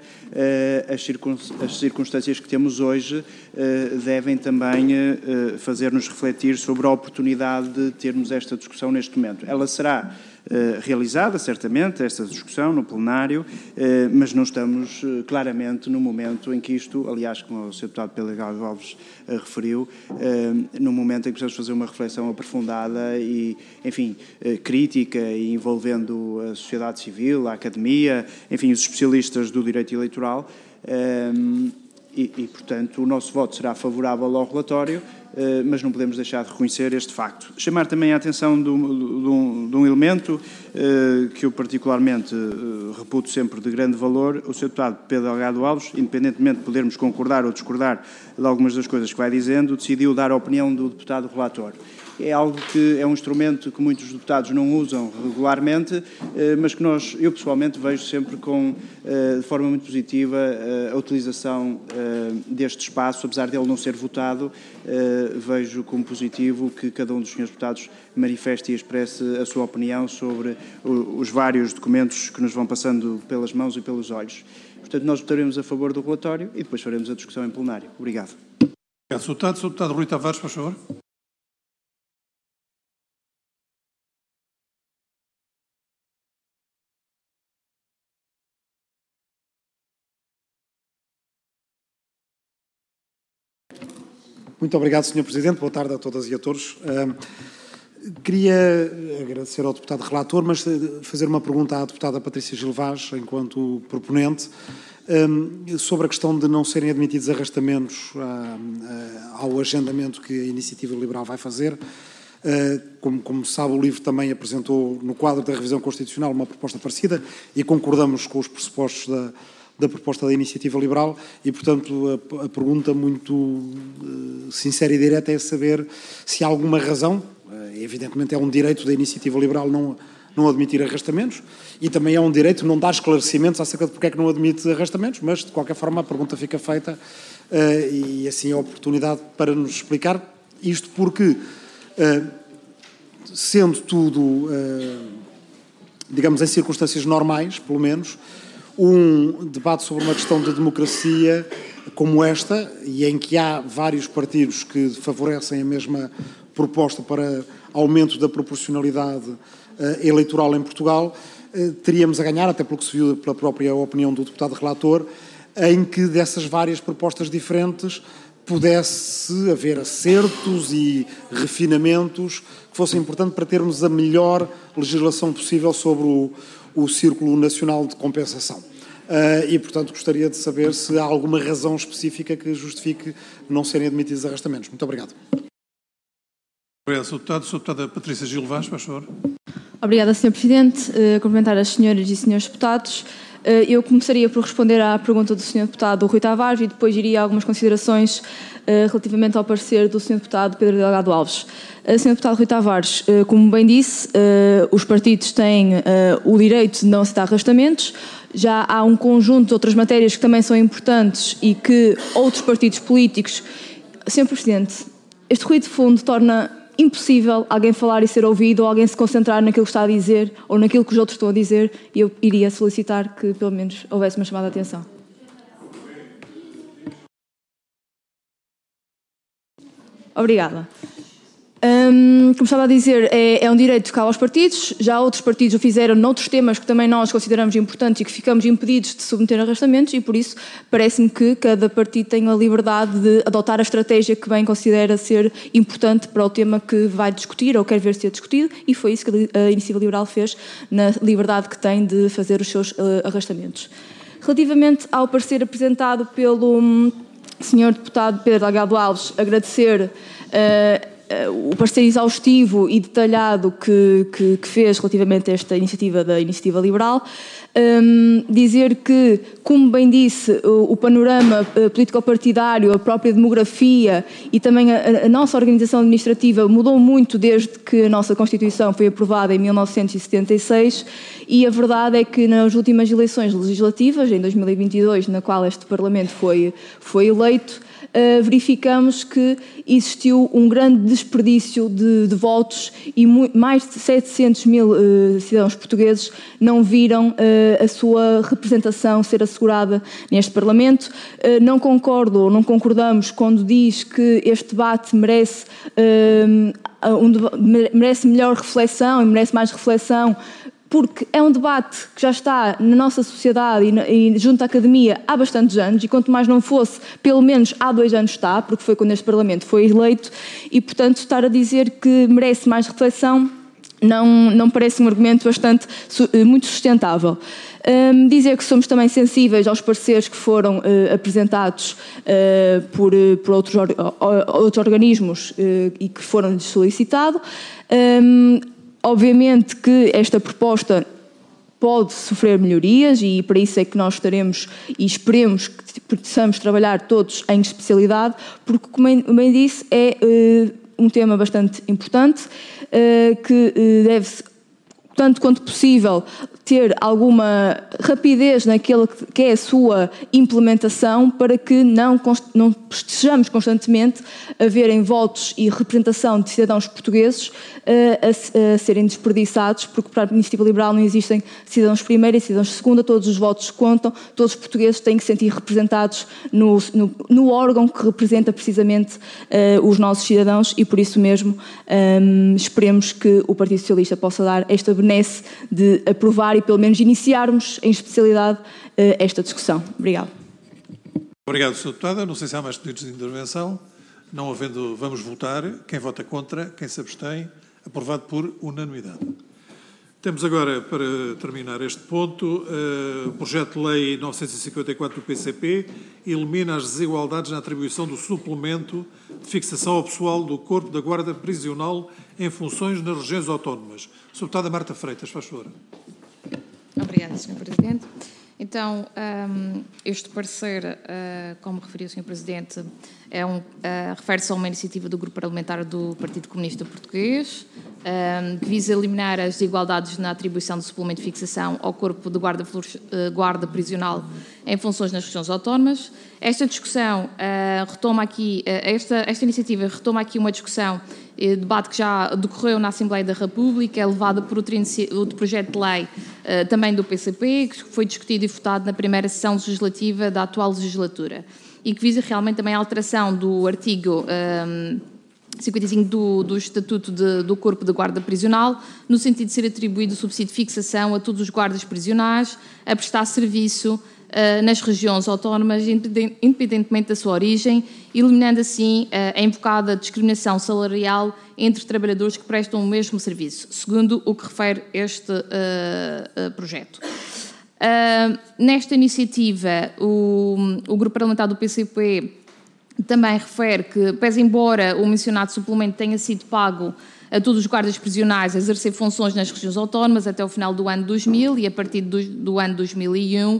as circunstâncias que temos hoje devem também fazer-nos refletir sobre a oportunidade de termos esta discussão neste momento. Ela será realizada, certamente, esta discussão no plenário, mas não estamos claramente no momento em que isto, aliás, como o Sr. Deputado Pedro Delgado Alves referiu, no momento em que precisamos fazer uma reflexão aprofundada e, enfim, crítica e envolvendo a sociedade civil, a academia, enfim, os especialistas do direito eleitoral e, portanto, o nosso voto será favorável ao relatório, mas não podemos deixar de reconhecer este facto. Chamar também a atenção de um elemento que eu particularmente reputo sempre de grande valor. O Sr. Deputado Pedro Delgado Alves, independentemente de podermos concordar ou discordar de algumas das coisas que vai dizendo, decidiu dar a opinião do deputado relator. É algo que é um instrumento que muitos deputados não usam regularmente, mas que eu pessoalmente vejo sempre de forma muito positiva a utilização deste espaço, apesar dele não ser votado, vejo como positivo que cada um dos senhores deputados manifeste e expresse a sua opinião sobre os vários documentos que nos vão passando pelas mãos e pelos olhos. Portanto, nós votaremos a favor do relatório e depois faremos a discussão em plenário. Obrigado. Obrigado, Sr. Deputado Rui Tavares, por favor. Muito obrigado, Sr. Presidente. Boa tarde a todas e a todos. Queria agradecer ao deputado relator, mas fazer uma pergunta à deputada Patrícia Gil Vaz, enquanto proponente, sobre a questão de não serem admitidos arrastamentos ao agendamento que a Iniciativa Liberal vai fazer. Como sabe, o LIVRE também apresentou, no quadro da revisão constitucional, uma proposta parecida e concordamos com os pressupostos da proposta da Iniciativa Liberal e, portanto, a pergunta muito sincera e direta é saber se há alguma razão, evidentemente é um direito da Iniciativa Liberal não admitir arrastamentos e também é um direito não dar esclarecimentos acerca de porque é que não admite arrastamentos, mas, de qualquer forma, a pergunta fica feita e, assim, a oportunidade para nos explicar isto porque, sendo tudo, digamos, em circunstâncias normais, pelo menos, um debate sobre uma questão de democracia como esta, e em que há vários partidos que favorecem a mesma proposta para aumento da proporcionalidade eleitoral em Portugal, teríamos a ganhar, até pelo que se viu pela própria opinião do deputado relator, em que dessas várias propostas diferentes pudesse haver acertos e refinamentos que fossem importantes para termos a melhor legislação possível sobre o Círculo Nacional de Compensação. E, portanto, gostaria de saber se há alguma razão específica que justifique não serem admitidos arrastamentos. Muito obrigado. Obrigado, Sr. Deputado. Sra. Deputada Patrícia Gil Vaz, por favor. Obrigada, Sr. Presidente. Cumprimentar as senhoras e senhores deputados. Eu começaria por responder à pergunta do Sr. Deputado Rui Tavares e depois iria a algumas considerações relativamente ao parecer do Sr. Deputado Pedro Delgado Alves. Sr. Deputado Rui Tavares, como bem disse, os partidos têm o direito de não aceitar arrastamentos. Já há um conjunto de outras matérias que também são importantes e que outros partidos políticos... Sr. Presidente, este ruído de fundo torna impossível alguém falar e ser ouvido ou alguém se concentrar naquilo que está a dizer ou naquilo que os outros estão a dizer e eu iria solicitar que pelo menos houvesse uma chamada de atenção. Obrigada. Como estava a dizer, é um direito que cabe aos partidos, já outros partidos o fizeram noutros temas que também nós consideramos importantes e que ficamos impedidos de submeter arrastamentos e por isso parece-me que cada partido tem a liberdade de adotar a estratégia que bem considera ser importante para o tema que vai discutir ou quer ver ser discutido e foi isso que a Iniciativa Liberal fez na liberdade que tem de fazer os seus arrastamentos. Relativamente ao parecer apresentado pelo Sr. Deputado Pedro Delgado Alves, agradecer o parecer exaustivo e detalhado que fez relativamente a esta iniciativa da Iniciativa Liberal. Dizer que, como bem disse, o panorama político-partidário, a própria demografia e também a nossa organização administrativa mudou muito desde que a nossa Constituição foi aprovada em 1976 e a verdade é que nas últimas eleições legislativas, em 2022, na qual este Parlamento foi eleito, verificamos que existiu um grande desperdício de votos e mais de 700 mil cidadãos portugueses não viram a sua representação ser assegurada neste Parlamento. Não concordo ou não concordamos quando diz que este debate merece melhor reflexão e merece mais reflexão, porque é um debate que já está na nossa sociedade e junto à academia há bastantes anos, e quanto mais não fosse, pelo menos há 2 anos está, porque foi quando este Parlamento foi eleito, e portanto estar a dizer que merece mais reflexão não parece um argumento muito sustentável. Dizer que somos também sensíveis aos pareceres que foram apresentados por outros organismos e que foram solicitados. Obviamente que esta proposta pode sofrer melhorias e para isso é que nós estaremos e esperemos que possamos trabalhar todos em especialidade, porque, como bem disse, é um tema bastante importante que deve-se, tanto quanto possível, ter alguma rapidez naquilo que é a sua implementação para que não estejamos constantemente a verem votos e representação de cidadãos portugueses a serem desperdiçados, porque para a Iniciativa Liberal não existem cidadãos de primeira e cidadãos de segunda, todos os votos contam, todos os portugueses têm que se sentir representados no órgão que representa precisamente os nossos cidadãos e por isso mesmo esperemos que o Partido Socialista possa dar esta benesse de aprovar e pelo menos iniciarmos em especialidade esta discussão. Obrigado. Obrigado, Sra. Deputada. Não sei se há mais pedidos de intervenção. Não havendo, vamos votar. Quem vota contra, quem se abstém, aprovado por unanimidade. Temos agora, para terminar este ponto, o projeto de lei 954 do PCP elimina as desigualdades na atribuição do suplemento de fixação ao pessoal do Corpo da Guarda Prisional em funções nas regiões autónomas. Deputada Marta Freitas, faz favor. Obrigada, Sr. Presidente. Então, este parecer, como referiu o Sr. Presidente, refere-se a uma iniciativa do Grupo Parlamentar do Partido Comunista Português, que visa eliminar as desigualdades na atribuição do suplemento de fixação ao Corpo de Guarda Prisional em funções nas regiões autónomas. Esta discussão retoma aqui, esta iniciativa retoma aqui uma discussão, debate que já decorreu na Assembleia da República, é levada por outro projeto de lei também do PCP, que foi discutido e votado na primeira sessão legislativa da atual legislatura, e que visa realmente também a alteração do artigo 55 do Estatuto do Corpo de Guarda Prisional, no sentido de ser atribuído o subsídio de fixação a todos os guardas prisionais a prestar serviço nas regiões autónomas, independentemente da sua origem, eliminando assim a invocada discriminação salarial entre trabalhadores que prestam o mesmo serviço, segundo o que refere este projeto. Nesta iniciativa, o Grupo Parlamentar do PCP também refere que, pese embora o mencionado suplemento tenha sido pago a todos os guardas prisionais a exercer funções nas regiões autónomas até o final do ano 2000 e a partir do ano 2001,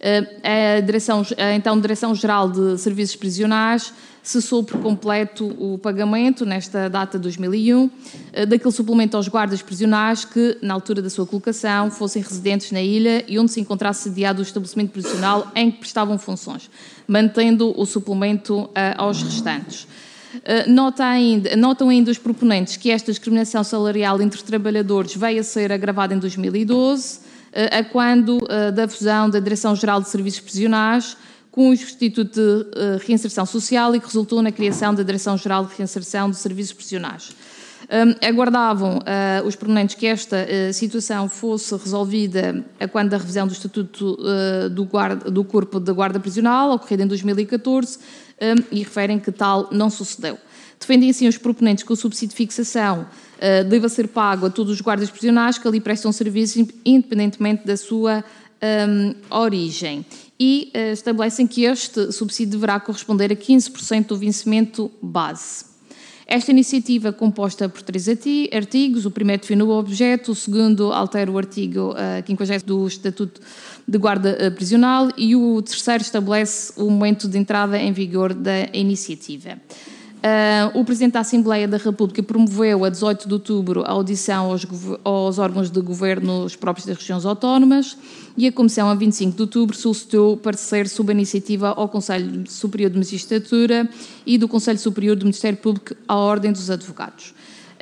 a então Direção-Geral de Serviços Prisionais cessou por completo o pagamento, nesta data de 2001, daquele suplemento aos guardas prisionais que, na altura da sua colocação, fossem residentes na ilha e onde se encontrasse sediado o estabelecimento prisional em que prestavam funções, mantendo o suplemento aos restantes. Notam ainda os proponentes que esta discriminação salarial entre trabalhadores veio a ser agravada em 2012, a quando da fusão da Direção-Geral de Serviços Prisionais com o Instituto de Reinserção Social e que resultou na criação da Direção-Geral de Reinserção de Serviços Prisionais. Aguardavam os proponentes que esta situação fosse resolvida a quando da revisão do Estatuto do Corpo de Guarda Prisional, ocorrida em 2014, e referem que tal não sucedeu. Defendem assim os proponentes que o subsídio de fixação deva ser pago a todos os guardas prisionais que ali prestam serviço, independentemente da sua origem. E estabelecem que este subsídio deverá corresponder a 15% do vencimento base. Esta iniciativa é composta por 3 artigos. O primeiro define o objeto, o segundo altera o artigo 50 do Estatuto de Guarda Prisional e o terceiro estabelece o momento de entrada em vigor da iniciativa. O Presidente da Assembleia da República promoveu a 18 de outubro a audição aos órgãos de governo próprios das regiões autónomas e a Comissão, a 25 de outubro, solicitou parecer sob a iniciativa ao Conselho Superior de Magistratura e do Conselho Superior do Ministério Público à Ordem dos Advogados.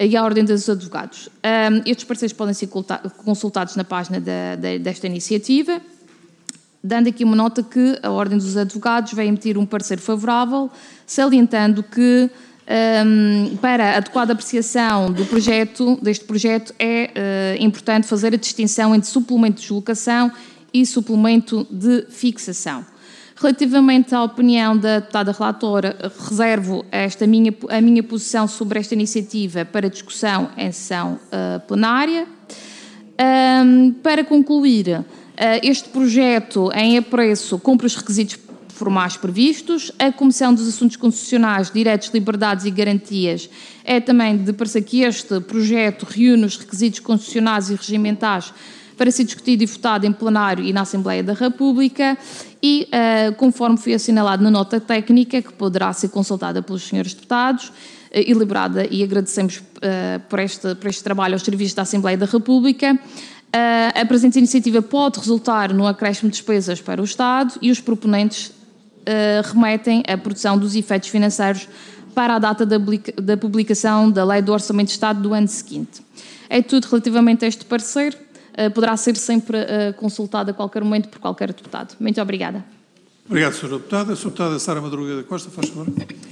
Estes pareceres podem ser consultados na página desta iniciativa, dando aqui uma nota que a Ordem dos Advogados vai emitir um parecer favorável, salientando que, para a adequada apreciação deste projeto, é importante fazer a distinção entre suplemento de deslocação e suplemento de fixação. Relativamente à opinião da deputada relatora, reservo a minha posição sobre esta iniciativa para discussão em sessão plenária. Para concluir, este projeto em apreço cumpre os requisitos formais previstos. A Comissão dos Assuntos Constitucionais, Direitos, Liberdades e Garantias é também de parecer que este projeto reúne os requisitos constitucionais e regimentais para ser discutido e votado em plenário e na Assembleia da República e, conforme foi assinalado na nota técnica, que poderá ser consultada pelos senhores deputados, elaborada, e agradecemos por este trabalho aos serviços da Assembleia da República, a presente iniciativa pode resultar no acréscimo de despesas para o Estado e os proponentes remetem a produção dos efeitos financeiros para a data da publicação da Lei do Orçamento de Estado do ano seguinte. É tudo relativamente a este parecer. Poderá ser sempre consultado a qualquer momento por qualquer deputado. Muito obrigada. Obrigado, Sra. Deputada. A Sra. Deputada Sara Madruga da Costa, faz favor.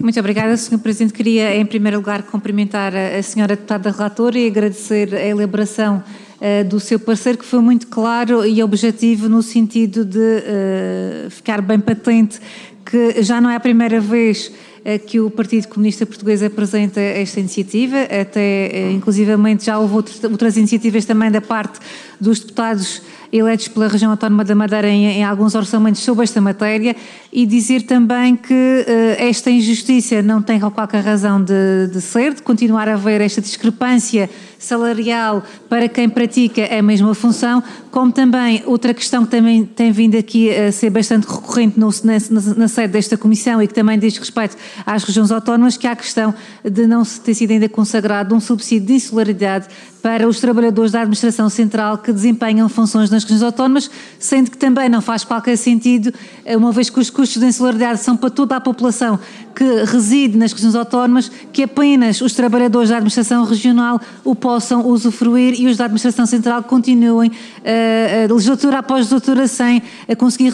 Muito obrigada, Sr. Presidente. Queria, em primeiro lugar, cumprimentar a Sra. Deputada Relatora e agradecer a elaboração do seu parecer, que foi muito claro e objetivo no sentido de ficar bem patente que já não é a primeira vez que o Partido Comunista Português apresenta esta iniciativa, até inclusivamente já houve outras iniciativas também da parte dos deputados eleitos pela região autónoma da Madeira em alguns orçamentos sobre esta matéria, e dizer também que esta injustiça não tem qualquer razão de ser, de continuar a haver esta discrepância salarial para quem pratica a mesma função, como também outra questão que também tem vindo aqui a ser bastante recorrente na sede desta Comissão e que também diz respeito às regiões autónomas, que há a questão de não se ter sido ainda consagrado um subsídio de insularidade para os trabalhadores da administração central que desempenham funções nas regiões autónomas, sendo que também não faz qualquer sentido, uma vez que os custos de insularidade são para toda a população que reside nas regiões autónomas, que apenas os trabalhadores da administração regional o possam usufruir e os da administração central continuem legislatura após legislatura sem conseguir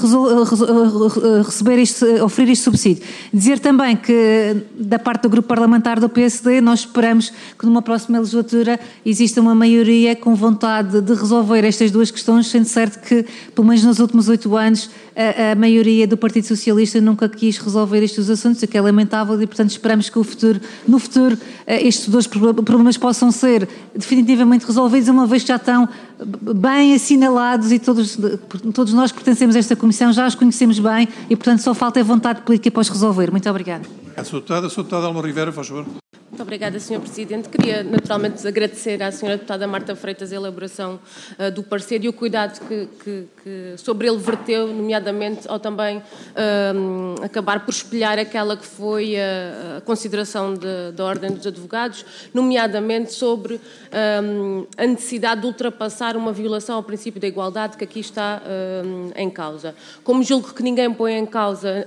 oferecer este subsídio. Dizer também que, da parte do grupo parlamentar do PSD, nós esperamos que numa próxima legislatura exista uma maioria com vontade de resolver estas duas questões, sendo certo que, pelo menos nos últimos 8 anos, a maioria do Partido Socialista nunca quis resolver estes assuntos, o que é lamentável, e portanto esperamos que no futuro estes dois problemas possam ser definitivamente resolvidos, uma vez que já estão bem assinalados e todos nós que pertencemos a esta Comissão já os conhecemos bem e portanto só falta vontade política para os resolver. Muito obrigada. A Sra. Deputada Alma Rivera, faz favor. Muito obrigada, Sr. Presidente. Queria naturalmente agradecer à Sra. Deputada Marta Freitas a elaboração do parecer e o cuidado que sobre ele verteu, nomeadamente ao também acabar por espelhar aquela que foi a consideração da Ordem dos Advogados, nomeadamente sobre a necessidade de ultrapassar uma violação ao princípio da igualdade que aqui está em causa. Como julgo que ninguém põe em causa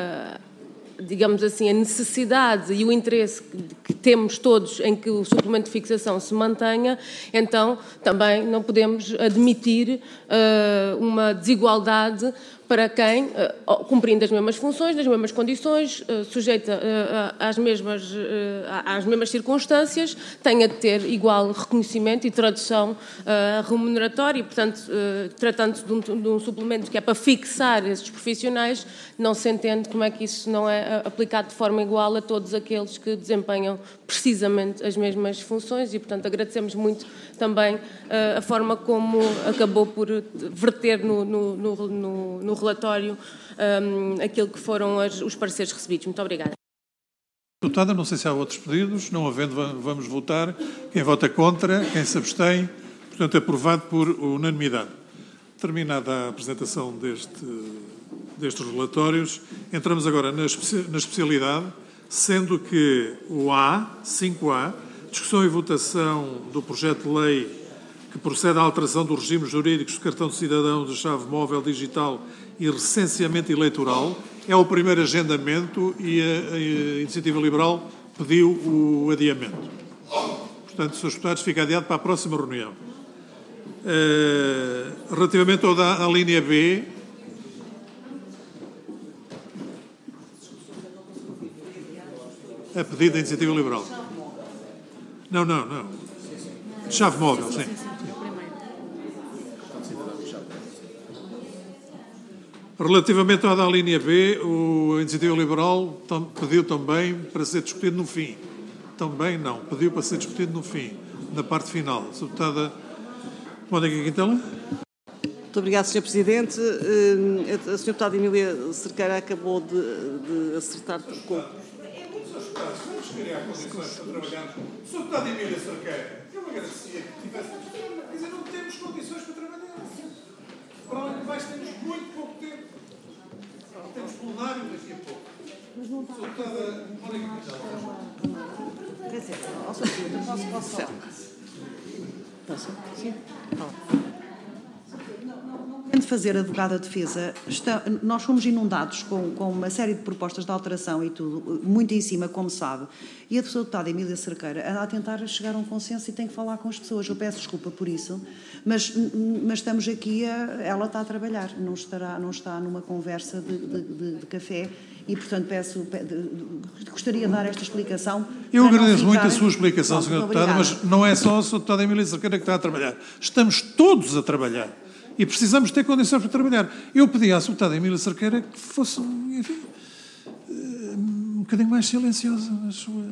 digamos assim, a necessidade e o interesse que temos todos em que o suplemento de fixação se mantenha, então também não podemos admitir uma desigualdade para quem, cumprindo as mesmas funções, nas mesmas condições, sujeita às mesmas circunstâncias, tenha de ter igual reconhecimento e tradução remuneratória e, portanto, tratando-se de um suplemento que é para fixar esses profissionais, não se entende como é que isso não é aplicado de forma igual a todos aqueles que desempenham precisamente as mesmas funções e, portanto, agradecemos muito também a forma como acabou por verter no relatório aquilo que foram os pareceres recebidos. Muito obrigada. Deputada, não sei se há outros pedidos. Não havendo, vamos votar. Quem vota contra, quem se abstém. Portanto, aprovado por unanimidade. Terminada a apresentação destes relatórios, entramos agora na especialidade, sendo que o 5A, discussão e votação do projeto de lei que procede à alteração dos regimes jurídicos do cartão de cidadão, de chave móvel digital e recenseamento eleitoral, é o primeiro agendamento e a Iniciativa Liberal pediu o adiamento. Portanto, Srs. Deputados, fica adiado para a próxima reunião. Relativamente à linha B, a pedido da Iniciativa Liberal. Não. Chave móvel, sim. Relativamente à linha B, a Iniciativa Liberal pediu também para ser discutido no fim. Também não, pediu para ser discutido no fim, na parte final. Sra. Deputada Mónica Quintela. Muito obrigada, Sr. Presidente. A Sra. Deputada Emília Cerqueira acabou de acertar com... Vamos criar condições para trabalharmos. Sr. Deputado Emília Cerqueira, eu agradecia que tivesse... Quer dizer, não temos condições para trabalhar. Para além de mais, temos muito pouco tempo. Temos plenário daqui a pouco. Sr. Deputada Mónica Quintela. Quer dizer, ao Sr. Presidente, eu posso... Posso? Sim. De fazer advogada de defesa, nós fomos inundados com uma série de propostas de alteração e tudo, muito em cima, como sabe, e a pessoa deputada Emília Cerqueira anda a tentar chegar a um consenso e tem que falar com as pessoas. Eu peço desculpa por isso, mas estamos aqui, ela está a trabalhar, não está numa conversa de café e, portanto, gostaria de dar esta explicação. Eu agradeço muito a sua explicação, Sra. Deputada, mas não é só a Sra. Deputada Emília Cerqueira que está a trabalhar. Estamos todos a trabalhar. E precisamos ter condições para trabalhar. Eu pedi à Sra. Deputada Emília Cerqueira que fosse, enfim, um bocadinho mais silenciosa nas suas...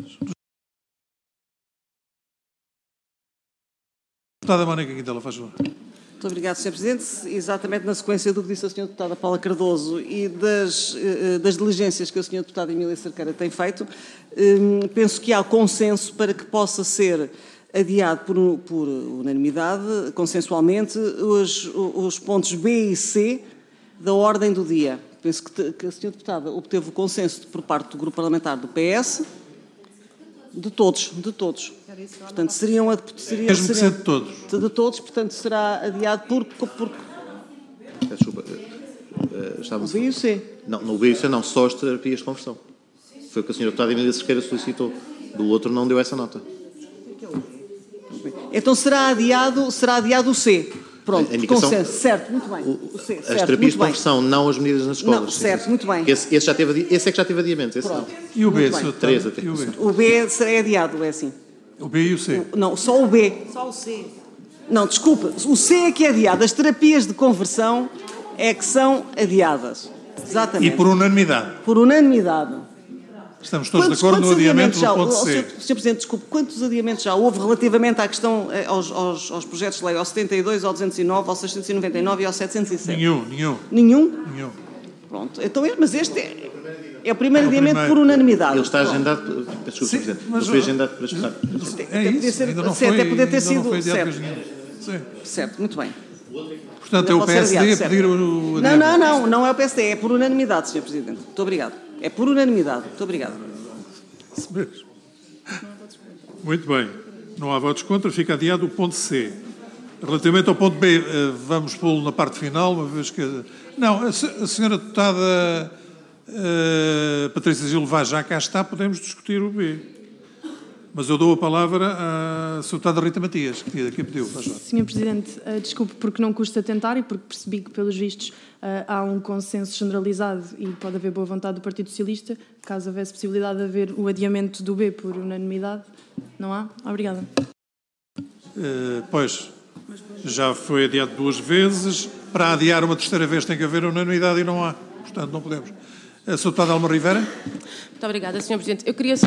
Deputada Mónica Quintela, faz favor. Muito obrigado, Sr. Presidente. Exatamente na sequência do que disse a Sra. Deputada Paula Cardoso e das diligências que a Sra. Deputada Emília Cerqueira tem feito, penso que há consenso para que possa ser adiado por unanimidade, consensualmente, os pontos B e C da ordem do dia. Penso que a Sra. Deputada obteve o consenso por parte do Grupo Parlamentar do PS, de todos. Portanto, seriam mesmo que ser de todos. De todos, portanto, será adiado por... Desculpa. O B e o C. Não, no B e o C não, só as terapias de conversão. Foi o que a Sra. Deputada Emília Cerqueira solicitou. Do outro não deu essa nota. Então será adiado o C. Pronto, consenso. Certo, muito bem. O C, certo, as terapias de conversão, não as medidas nas escolas. Não, certo, muito bem. Esse é que já teve adiamento. Esse não. E o B, Sra. Teresa? O B é adiado, é assim. O B e o C? Não, só o B. Só o C. Não, desculpa, o C é que é adiado. As terapias de conversão é que são adiadas. Exatamente. E por unanimidade? Por unanimidade. Estamos todos de acordo no adiamento do ponto C. Sr. Presidente, desculpe, quantos adiamentos já houve relativamente à questão, aos projetos de lei, ao 72, ao 209, ao 699 e ao 707? Nenhum. Nenhum? Pronto, então, mas este é o primeiro adiamento por unanimidade. Ele está agendado, desculpe, Sr. Presidente, ele foi agendado para estar. É isso, ainda não foi, até poder ter sido certo. Certo, muito bem. Portanto, é o PSD a pedir o adiamento. Não é o PSD, é por unanimidade, Sr. Presidente. Muito obrigado. É por unanimidade. Muito obrigado. Muito bem. Não há votos contra, fica adiado o ponto C. Relativamente ao ponto B, vamos pô-lo na parte final, uma vez que... Não, a senhora deputada Patrícia Gil Vaz já cá está, podemos discutir o B. Mas eu dou a palavra à Sra. Deputada Rita Matias, que pediu. Sr. Presidente, desculpe, porque não custa tentar e porque percebi que, pelos vistos, há um consenso generalizado e pode haver boa vontade do Partido Socialista, caso houvesse possibilidade de haver o adiamento do B por unanimidade. Não há? Obrigada. Pois, já foi adiado 2 vezes. Para adiar uma terceira vez tem que haver unanimidade e não há. Portanto, não podemos. A Sra. Deputada Alma Rivera. Muito obrigada, Sr. Presidente. Eu queria só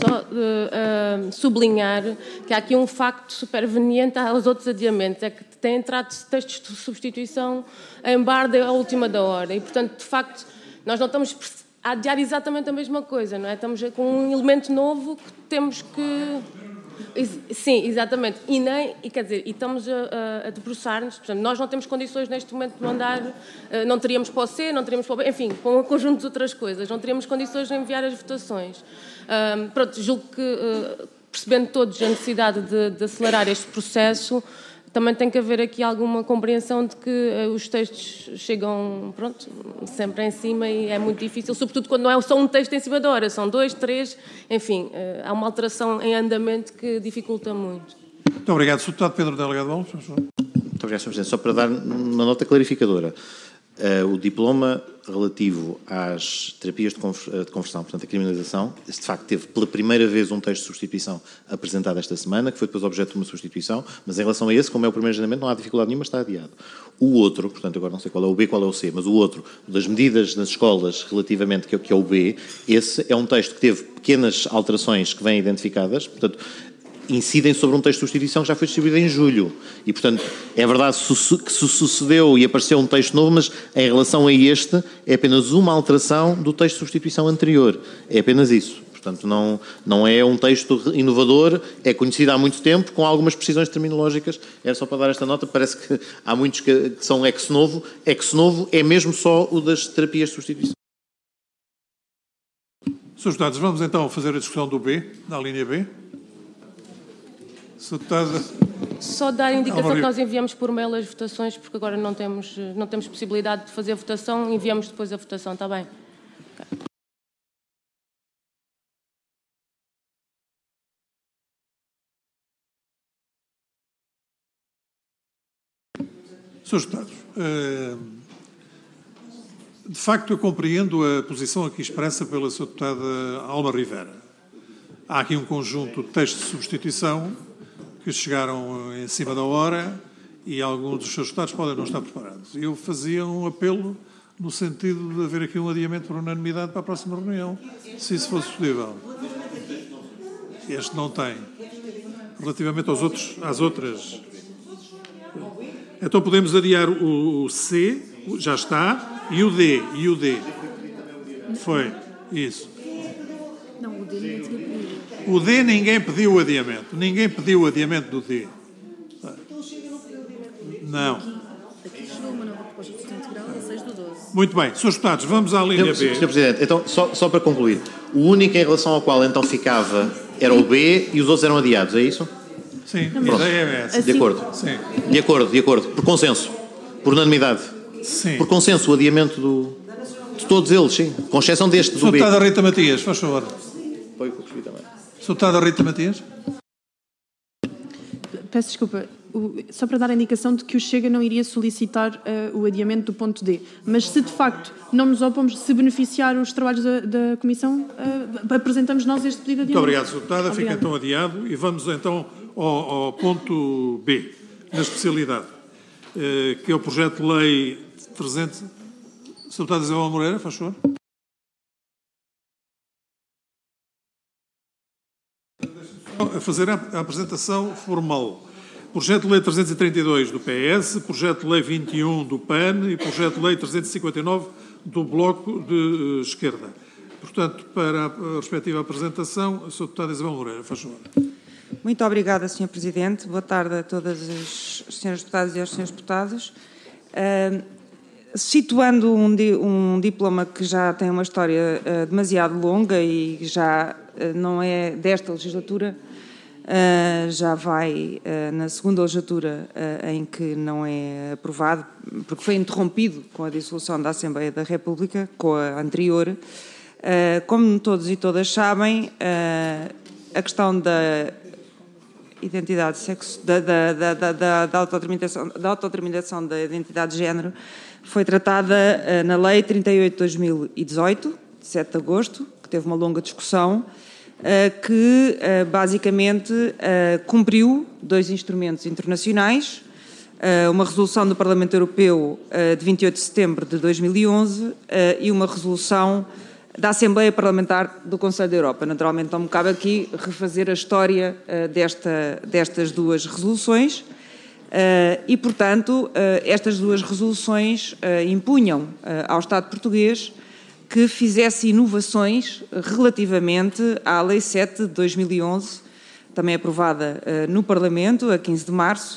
sublinhar que há aqui um facto superveniente aos outros adiamentos, é que têm entrado textos de substituição em barda à última da hora e, portanto, de facto, nós não estamos a adiar exatamente a mesma coisa, não é? Estamos com um elemento novo que temos que... Sim, exatamente. E estamos a debruçar-nos. Portanto, nós não temos condições neste momento de mandar, não teríamos para o C, não teríamos para o B, enfim, para um conjunto de outras coisas. Não teríamos condições de enviar as votações. Pronto, julgo que, percebendo todos a necessidade de acelerar este processo, também tem que haver aqui alguma compreensão de que os textos chegam, pronto, sempre em cima e é muito difícil, sobretudo quando não é só um texto em cima da hora, são 2, 3, enfim, há uma alteração em andamento que dificulta muito. Muito obrigado. Sr. Deputado Pedro Delegado Alves. Muito obrigado, Sr. Presidente. Só para dar uma nota clarificadora. O diploma relativo às terapias de conversão, portanto a criminalização, de facto teve pela primeira vez um texto de substituição apresentado esta semana, que foi depois objeto de uma substituição, mas em relação a esse, como é o primeiro agendamento, não há dificuldade nenhuma, está adiado. O outro, portanto agora não sei qual é o B, qual é o C, mas o outro, das medidas nas escolas relativamente, que é o B, esse é um texto que teve pequenas alterações que vêm identificadas, portanto, incidem sobre um texto de substituição que já foi distribuído em julho. E, portanto, é verdade que se sucedeu e apareceu um texto novo, mas em relação a este, é apenas uma alteração do texto de substituição anterior. É apenas isso. Portanto, não é um texto inovador, é conhecido há muito tempo, com algumas precisões terminológicas. Era só para dar esta nota. Parece que há muitos que são ex-novo. Ex-novo é mesmo só o das terapias de substituição. Srs. Deputados, vamos então fazer a discussão do B, da linha B. Sr. Deputado Só dar a indicação que nós enviamos por mail as votações, porque agora não temos possibilidade de fazer a votação, enviamos depois a votação, está bem? Okay. Senhores Deputados, de facto eu compreendo a posição aqui expressa pela Sra. Deputada Alma Rivera. Há aqui um conjunto de textos de substituição que chegaram em cima da hora e alguns dos seus deputados podem não estar preparados. Eu fazia um apelo no sentido de haver aqui um adiamento por unanimidade para a próxima reunião, se isso fosse possível. Este não tem. Relativamente às outras... Então podemos adiar o C, já está, e o D. Foi, isso. Não, o D ninguém tinha pedido. O D ninguém pediu o adiamento. Ninguém pediu o adiamento do D. Não. Aqui chegou uma nova proposta de sustento integral a 6 do 12. Muito bem, Srs. Deputados, vamos à linha B. Sr. Presidente, então, só para concluir, o único em relação ao qual então ficava era o B e os outros eram adiados, é isso? Sim, pronto. A ideia é essa. De acordo. Sim. De acordo. Por consenso. Por unanimidade. Sim. Por consenso, o adiamento de todos eles, sim. Com exceção deste, do B. Sra. Deputada Rita Matias, faz favor. Foi o que eu percebi também. Sra. Deputada Rita Matias. Peço desculpa, só para dar a indicação de que o Chega não iria solicitar o adiamento do ponto D. Mas se de facto não nos opomos, se beneficiar os trabalhos da Comissão, apresentamos nós este pedido de adiamento. Muito obrigado, Sra. Deputada. Fica então adiado e vamos então ao ponto B, na especialidade, que é o projeto de lei 300... Sra. Deputada Isabel Moreira, faz favor. A fazer a apresentação formal. Projeto de lei 332 do PS, projeto de lei 21 do PAN e projeto de lei 359 do Bloco de Esquerda. Portanto, para a respectiva apresentação, a Sra. Deputada Isabel Moreira, faz favor. Muito obrigada, Sr. Presidente. Boa tarde a todas as Sras. Deputadas e aos Srs. Deputados. Situando um diploma que já tem uma história demasiado longa e já não é desta legislatura, já vai na segunda legislatura em que não é aprovado, porque foi interrompido com a dissolução da Assembleia da República, com a anterior. Como todos e todas sabem, a questão da identidade de sexo, da autodeterminação da identidade de género, foi tratada na Lei 38 de 2018, de 7 de agosto, que teve uma longa discussão, que basicamente cumpriu dois instrumentos internacionais, uma resolução do Parlamento Europeu de 28 de setembro de 2011 e uma resolução da Assembleia Parlamentar do Conselho da Europa. Naturalmente não me cabe aqui refazer a história destas duas resoluções e, portanto, estas duas resoluções impunham ao Estado português que fizesse inovações relativamente à Lei 7 de 2011, também aprovada no Parlamento, a 15 de março,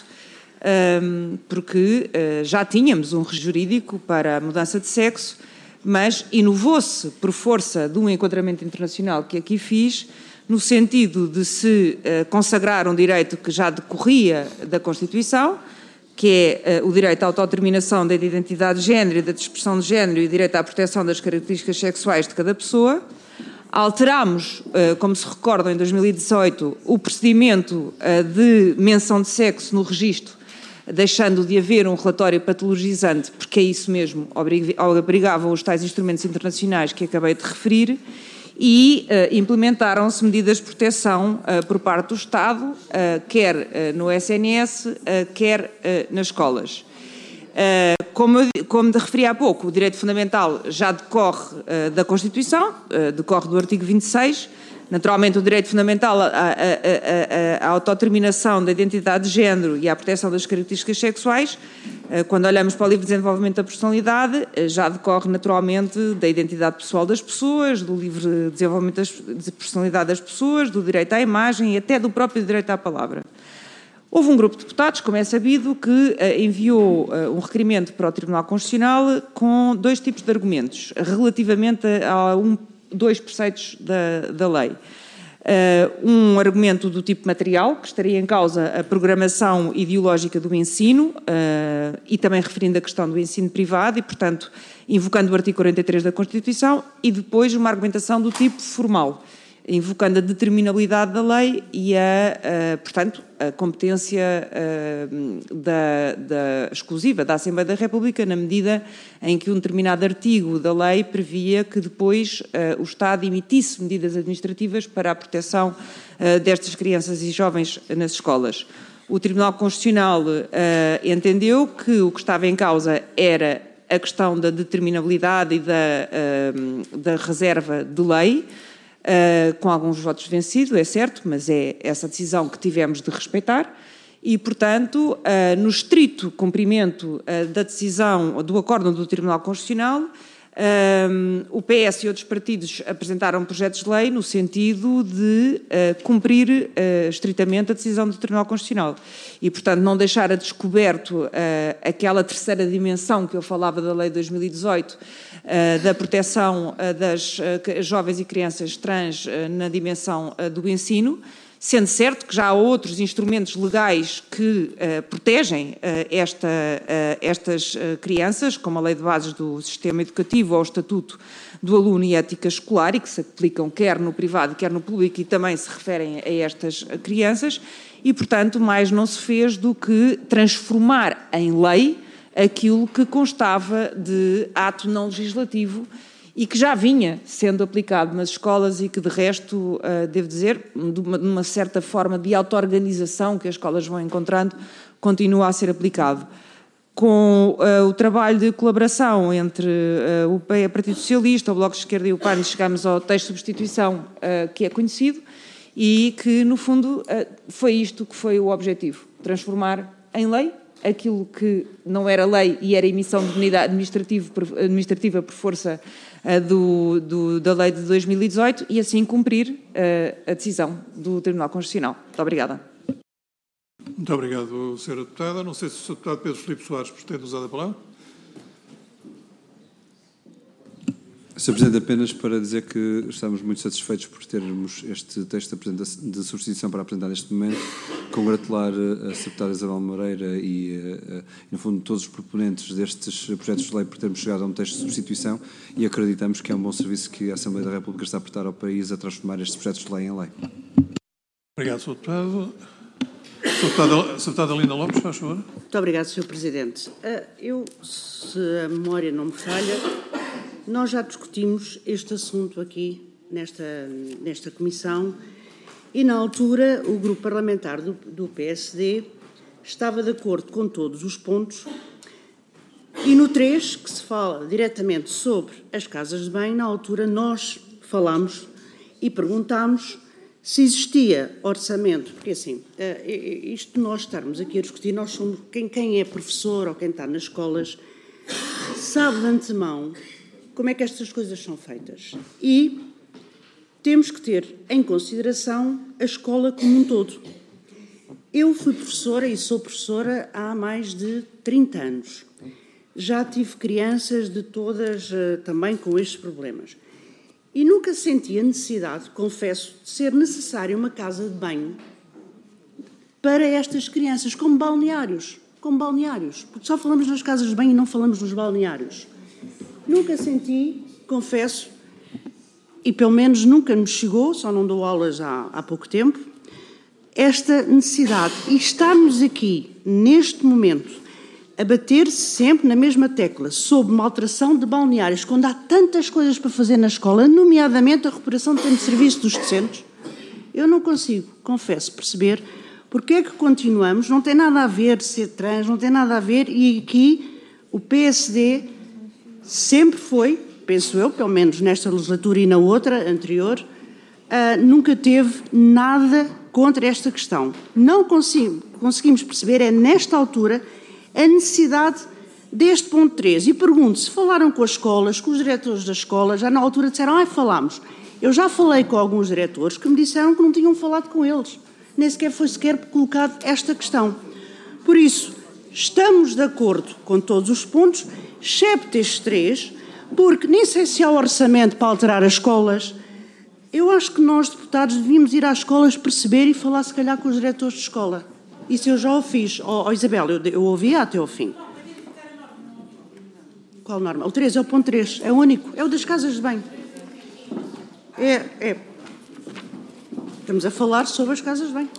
porque já tínhamos um regime jurídico para a mudança de sexo, mas inovou-se por força de um enquadramento internacional que aqui fiz, no sentido de se consagrar um direito que já decorria da Constituição, que é o direito à autodeterminação da identidade de género e da expressão de género e o direito à proteção das características sexuais de cada pessoa. Alterámos, como se recordam, em 2018, o procedimento de menção de sexo no registro, deixando de haver um relatório patologizante, porque é isso mesmo, obrigavam os tais instrumentos internacionais que acabei de referir, e implementaram-se medidas de proteção por parte do Estado, quer no SNS, quer nas escolas. Como referi há pouco, o direito fundamental já decorre da Constituição, decorre do artigo 26, naturalmente o direito fundamental à autodeterminação da identidade de género e à proteção das características sexuais, quando olhamos para o livre desenvolvimento da personalidade, já decorre naturalmente da identidade pessoal das pessoas, do livre desenvolvimento da personalidade das pessoas, do direito à imagem e até do próprio direito à palavra. Houve um grupo de deputados, como é sabido, que enviou um requerimento para o Tribunal Constitucional com dois tipos de argumentos relativamente a dois preceitos da lei. Um argumento do tipo material, que estaria em causa a programação ideológica do ensino e também referindo a questão do ensino privado e, portanto, invocando o artigo 43 da Constituição, e depois uma argumentação do tipo formal, invocando a determinabilidade da lei e portanto, a competência exclusiva da Assembleia da República, na medida em que um determinado artigo da lei previa que depois o Estado emitisse medidas administrativas para a proteção destas crianças e jovens nas escolas. O Tribunal Constitucional entendeu que o que estava em causa era a questão da determinabilidade e da reserva de lei, com alguns votos vencidos, é certo, mas é essa decisão que tivemos de respeitar e, portanto, no estrito cumprimento da decisão do acórdão do Tribunal Constitucional, o PS e outros partidos apresentaram projetos de lei no sentido de cumprir estritamente a decisão do Tribunal Constitucional e, portanto, não deixar a descoberto aquela terceira dimensão que eu falava da Lei de 2018, da proteção das jovens e crianças trans na dimensão do ensino, sendo certo que já há outros instrumentos legais que protegem estas crianças, como a Lei de Bases do Sistema Educativo ou o Estatuto do Aluno e Ética Escolar, e que se aplicam quer no privado, quer no público, e também se referem a estas crianças, e, portanto, mais não se fez do que transformar em lei aquilo que constava de ato não legislativo e que já vinha sendo aplicado nas escolas e que, de resto, devo dizer, de uma certa forma de auto-organização que as escolas vão encontrando, continua a ser aplicado. Com o trabalho de colaboração entre o Partido Socialista, o Bloco de Esquerda e o PAN, chegámos ao texto de substituição que é conhecido e que, no fundo, foi isto que foi o objetivo, transformar em lei aquilo que não era lei e era emissão de medida administrativa por força da lei de 2018 e assim cumprir a decisão do Tribunal Constitucional. Muito obrigada. Muito obrigado, Sra. Deputada. Não sei se o Sr. Deputado Pedro Filipe Soares pretende usar a palavra. Sr. Presidente, apenas para dizer que estamos muito satisfeitos por termos este texto de substituição para apresentar neste momento, congratular a Sra. Deputada Isabel Moreira e, no fundo, todos os proponentes destes projetos de lei por termos chegado a um texto de substituição e acreditamos que é um bom serviço que a Assembleia da República está a prestar ao país a transformar estes projetos de lei em lei. Obrigado, Sr. Deputado. Sra. Deputada Linda Lopes, faz favor. Muito obrigado, Sr. Presidente. Se a memória não me falha, nós já discutimos este assunto aqui nesta comissão e, na altura, o grupo parlamentar do PSD estava de acordo com todos os pontos e no 3, que se fala diretamente sobre as casas de banho, na altura nós falámos e perguntámos se existia orçamento, porque assim, isto de nós estarmos aqui a discutir, nós somos, quem é professor ou quem está nas escolas sabe de antemão como é que estas coisas são feitas. E temos que ter em consideração a escola como um todo. Eu fui professora e sou professora há mais de 30 anos. Já tive crianças de todas também com estes problemas. E nunca senti a necessidade, confesso, de ser necessária uma casa de banho para estas crianças, como balneários, porque só falamos nas casas de banho e não falamos nos balneários. Nunca senti, confesso, e pelo menos nunca nos chegou, só não dou aulas há pouco tempo, esta necessidade. E estarmos aqui, neste momento, a bater-se sempre na mesma tecla sobre uma alteração de balneários, quando há tantas coisas para fazer na escola, nomeadamente a recuperação do tempo de serviço dos docentes, eu não consigo, confesso, perceber porque é que continuamos, não tem nada a ver ser trans, não tem nada a ver, e aqui o PSD sempre foi, penso eu, pelo menos nesta legislatura e na outra, anterior, nunca teve nada contra esta questão. Não conseguimos perceber, nesta altura, a necessidade deste ponto 3. E pergunto, se falaram com as escolas, com os diretores da escola, já na altura disseram, falámos. Eu já falei com alguns diretores que me disseram que não tinham falado com eles. Nem sequer foi colocado esta questão. Por isso, estamos de acordo com todos os pontos, excepto estes 3, porque nem sei se há orçamento para alterar as escolas, Eu acho que nós, deputados, devíamos ir às escolas perceber e falar, se calhar, com os diretores de escola. Isso eu já o fiz. Isabel, eu ouvia até ao fim. Qual norma? O 3 é o ponto 3. É o único. É o das casas de banho. Estamos a falar sobre as casas de banho.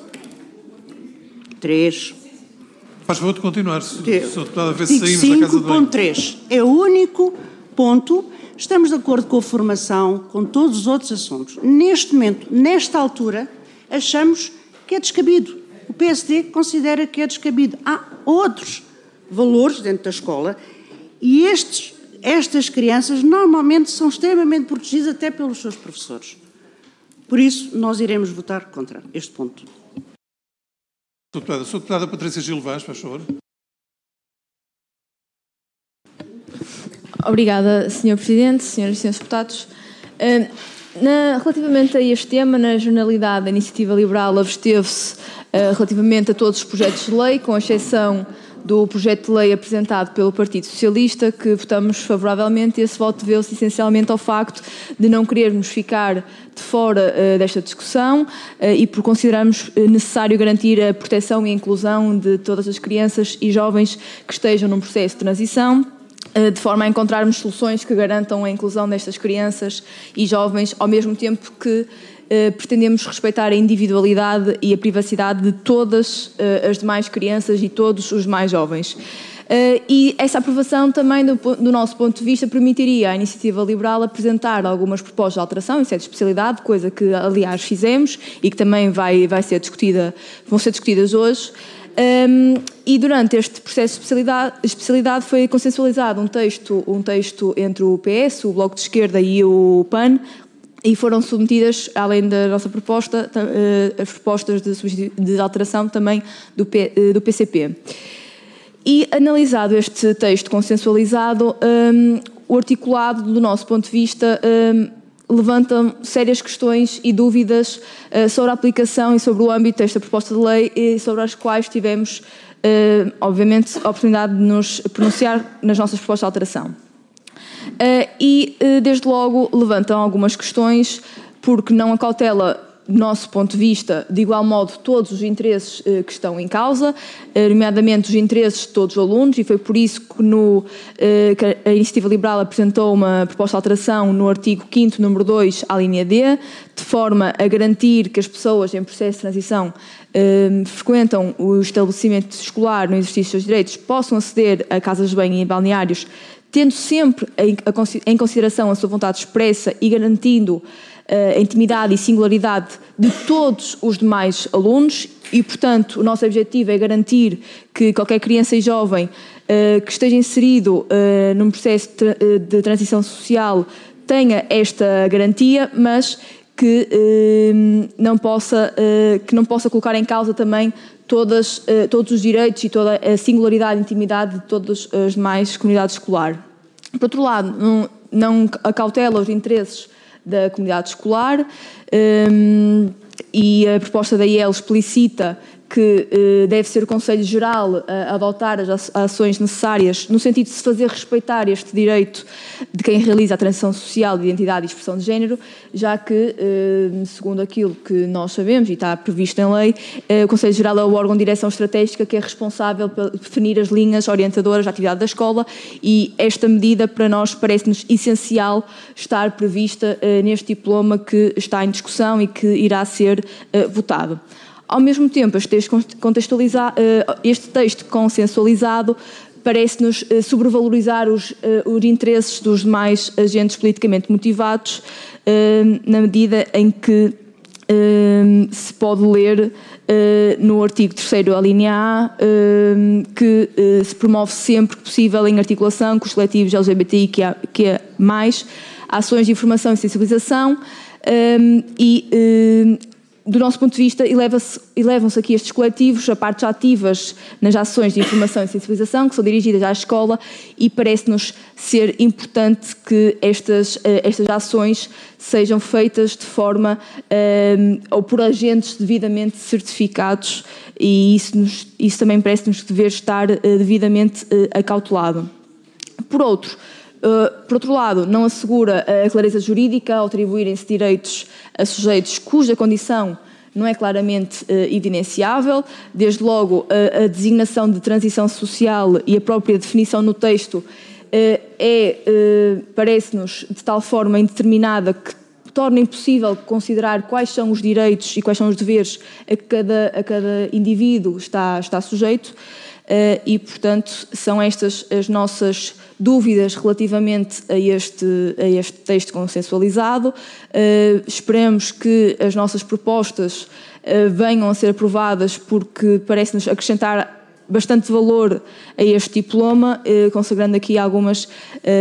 3. Faz favor de continuar, Sr. Deputado, a ver se saímos da casa de banho. 5.3. É o único ponto. Estamos de acordo com a formação, com todos os outros assuntos. Neste momento, nesta altura, achamos que é descabido. O PSD considera que é descabido. Há outros valores dentro da escola e estas crianças normalmente são extremamente protegidas até pelos seus professores. Por isso, nós iremos votar contra este ponto. Sra. Deputada Patrícia Gil Vaz, faz favor. Obrigada, Sr. Presidente, Sras. e Srs. Deputados. Relativamente a este tema, na generalidade, a Iniciativa Liberal absteve-se relativamente a todos os projetos de lei, com exceção do projeto de lei apresentado pelo Partido Socialista, que votamos favoravelmente. Esse voto deveu-se essencialmente ao facto de não querermos ficar de fora desta discussão e por considerarmos necessário garantir a proteção e a inclusão de todas as crianças e jovens que estejam num processo de transição, de forma a encontrarmos soluções que garantam a inclusão destas crianças e jovens, ao mesmo tempo que pretendemos respeitar a individualidade e a privacidade de todas as demais crianças e todos os mais jovens. E essa aprovação também, do nosso ponto de vista, permitiria à Iniciativa Liberal apresentar algumas propostas de alteração em sede de especialidade, coisa que, aliás, fizemos e que também vão ser discutidas hoje. E durante este processo de especialidade foi consensualizado um texto entre o PS, o Bloco de Esquerda e o PAN, e foram submetidas, além da nossa proposta, as propostas de alteração também do PCP. E analisado este texto consensualizado, o articulado, do nosso ponto de vista, levanta sérias questões e dúvidas sobre a aplicação e sobre o âmbito desta proposta de lei e sobre as quais tivemos, obviamente, a oportunidade de nos pronunciar nas nossas propostas de alteração. Desde logo, levantam algumas questões, porque não acautela, do nosso ponto de vista, de igual modo, todos os interesses que estão em causa, nomeadamente os interesses de todos os alunos, e foi por isso que a Iniciativa Liberal apresentou uma proposta de alteração no artigo 5º, número 2, à linha D, de forma a garantir que as pessoas em processo de transição frequentam o estabelecimento escolar no exercício dos seus direitos possam aceder a casas de banho e balneários, tendo sempre em consideração a sua vontade expressa e garantindo a intimidade e singularidade de todos os demais alunos e, portanto, o nosso objetivo é garantir que qualquer criança e jovem que esteja inserido num processo de transição social tenha esta garantia, mas que não possa colocar em causa também todos os direitos e toda a singularidade e intimidade de todas as demais comunidades escolares. Por outro lado, não acautela os interesses da comunidade escolar e a proposta da IEL explicita que deve ser o Conselho Geral a adotar as ações necessárias no sentido de se fazer respeitar este direito de quem realiza a transição social de identidade e expressão de género, já que, segundo aquilo que nós sabemos e está previsto em lei, o Conselho Geral é o órgão de direção estratégica que é responsável por definir as linhas orientadoras da atividade da escola e esta medida para nós parece-nos essencial estar prevista neste diploma que está em discussão e que irá ser votado. Ao mesmo tempo, este texto consensualizado parece-nos sobrevalorizar os interesses dos demais agentes politicamente motivados, na medida em que se pode ler no artigo 3º, a linha A, que se promove sempre que possível, em articulação com os coletivos LGBTI, que é mais, ações de informação e sensibilização do nosso ponto de vista, elevam-se aqui estes coletivos a partes ativas nas ações de informação e sensibilização que são dirigidas à escola e parece-nos ser importante que estas ações sejam feitas de forma ou por agentes devidamente certificados e isso também parece-nos que deve estar devidamente acautelado. Por outro, Por outro lado, não assegura a clareza jurídica ao atribuírem-se direitos a sujeitos cuja condição não é claramente evidenciável. Desde logo, a designação de transição social e a própria definição no texto parece-nos de tal forma indeterminada que torna impossível considerar quais são os direitos e quais são os deveres a que cada indivíduo está sujeito. E, portanto, são estas as nossas dúvidas relativamente a este texto consensualizado. Esperamos que as nossas propostas venham a ser aprovadas, porque parece-nos acrescentar bastante valor a este diploma, consagrando aqui algumas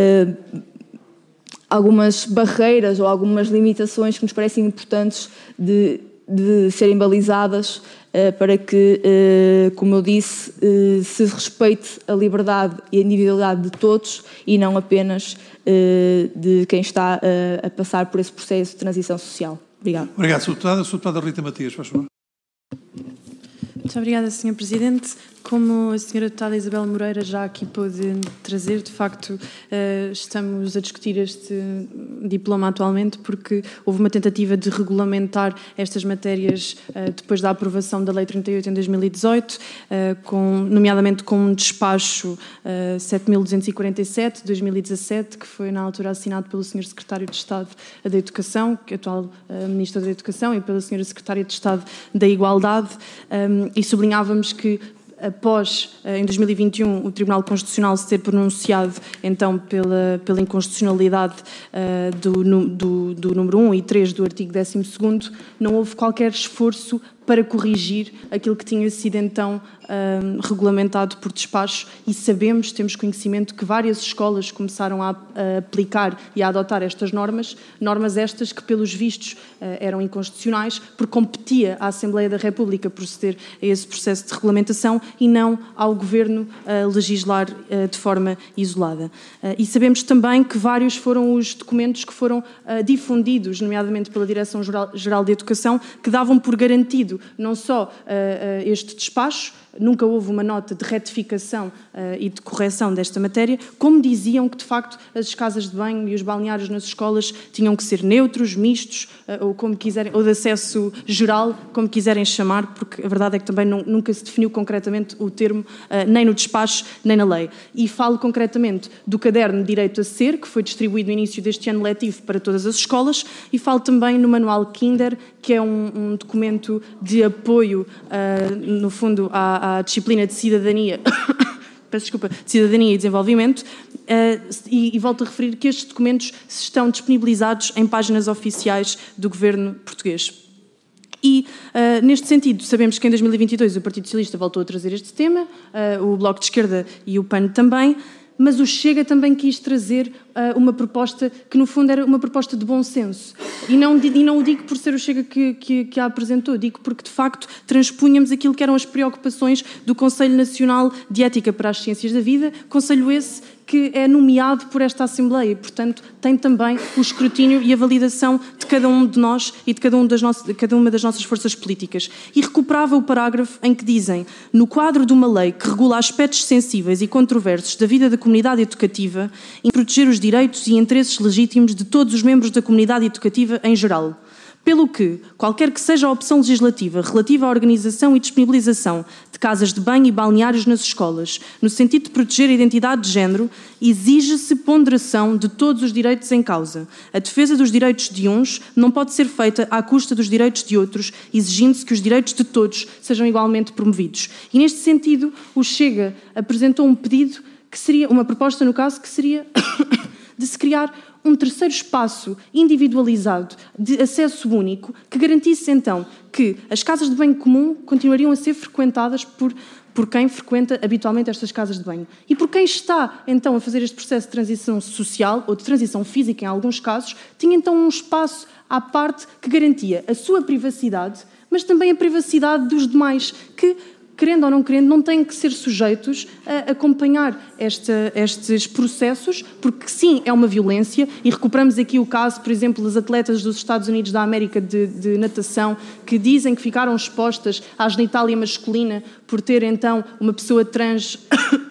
barreiras ou algumas limitações que nos parecem importantes de serem balizadas para que, como eu disse, se respeite a liberdade e a individualidade de todos e não apenas de quem está a passar por esse processo de transição social. Obrigada. Obrigado, Sr. Deputada. Sr. Deputada Rita Matias, faz favor. Muito obrigada, Sr. Presidente. Como a Sra. Deputada Isabel Moreira já aqui pôde trazer, de facto, estamos a discutir este diploma atualmente porque houve uma tentativa de regulamentar estas matérias depois da aprovação da Lei 38 em 2018, nomeadamente com um despacho 7.247 de 2017, que foi na altura assinado pelo Sr. Secretário de Estado da Educação, que é atual Ministro da Educação, e pela Sra. Secretária de Estado da Igualdade, e sublinhávamos que após, em 2021, o Tribunal Constitucional se ter pronunciado, então, pela inconstitucionalidade do número 1 e 3 do artigo 12º, não houve qualquer esforço para corrigir aquilo que tinha sido, então, regulamentado por despacho, e temos conhecimento que várias escolas começaram a aplicar e a adotar estas normas estas que, pelos vistos, eram inconstitucionais, porque competia à Assembleia da República proceder a esse processo de regulamentação e não ao Governo legislar de forma isolada. E sabemos também que vários foram os documentos que foram difundidos, nomeadamente pela Direção-Geral de Educação, que davam por garantido não só este despacho, nunca houve uma nota de retificação e de correção desta matéria, como diziam que, de facto, as casas de banho e os balneários nas escolas tinham que ser neutros, mistos, ou como quiserem, ou de acesso geral, como quiserem chamar, porque a verdade é que também nunca se definiu concretamente o termo, nem no despacho, nem na lei. E falo concretamente do caderno Direito a Ser, que foi distribuído no início deste ano letivo para todas as escolas, e falo também no Manual Kinder, que é um documento de apoio, no fundo, à disciplina de cidadania, peço desculpa, de cidadania e desenvolvimento, e volto a referir que estes documentos estão disponibilizados em páginas oficiais do Governo português. E, neste sentido, sabemos que em 2022 o Partido Socialista voltou a trazer este tema, o Bloco de Esquerda e o PAN também, mas o Chega também quis trazer uma proposta que, no fundo, era uma proposta de bom senso. E não o digo por ser o Chega que a apresentou, digo porque, de facto, transpunhamos aquilo que eram as preocupações do Conselho Nacional de Ética para as Ciências da Vida, conselho esse que é nomeado por esta Assembleia e, portanto, tem também o escrutínio e a validação de cada um de nós e de cada uma das nossas forças políticas. E recuperava o parágrafo em que dizem: no quadro de uma lei que regula aspectos sensíveis e controversos da vida da comunidade educativa e proteger os direitos e interesses legítimos de todos os membros da comunidade educativa em geral. Pelo que, qualquer que seja a opção legislativa relativa à organização e disponibilização de casas de banho e balneários nas escolas, no sentido de proteger a identidade de género, exige-se ponderação de todos os direitos em causa. A defesa dos direitos de uns não pode ser feita à custa dos direitos de outros, exigindo-se que os direitos de todos sejam igualmente promovidos. E, neste sentido, o Chega apresentou um pedido, que seria uma proposta, no caso, que seria de se criar um terceiro espaço individualizado de acesso único que garantisse, então, que as casas de banho comum continuariam a ser frequentadas por quem frequenta habitualmente estas casas de banho. E por quem está, então, a fazer este processo de transição social, ou de transição física em alguns casos, tinha, então, um espaço à parte que garantia a sua privacidade, mas também a privacidade dos demais, que, querendo ou não querendo, não têm que ser sujeitos a acompanhar estes processos, porque sim, é uma violência, e recuperamos aqui o caso, por exemplo, das atletas dos Estados Unidos da América de natação, que dizem que ficaram expostas à genitália masculina por ter, então, uma pessoa trans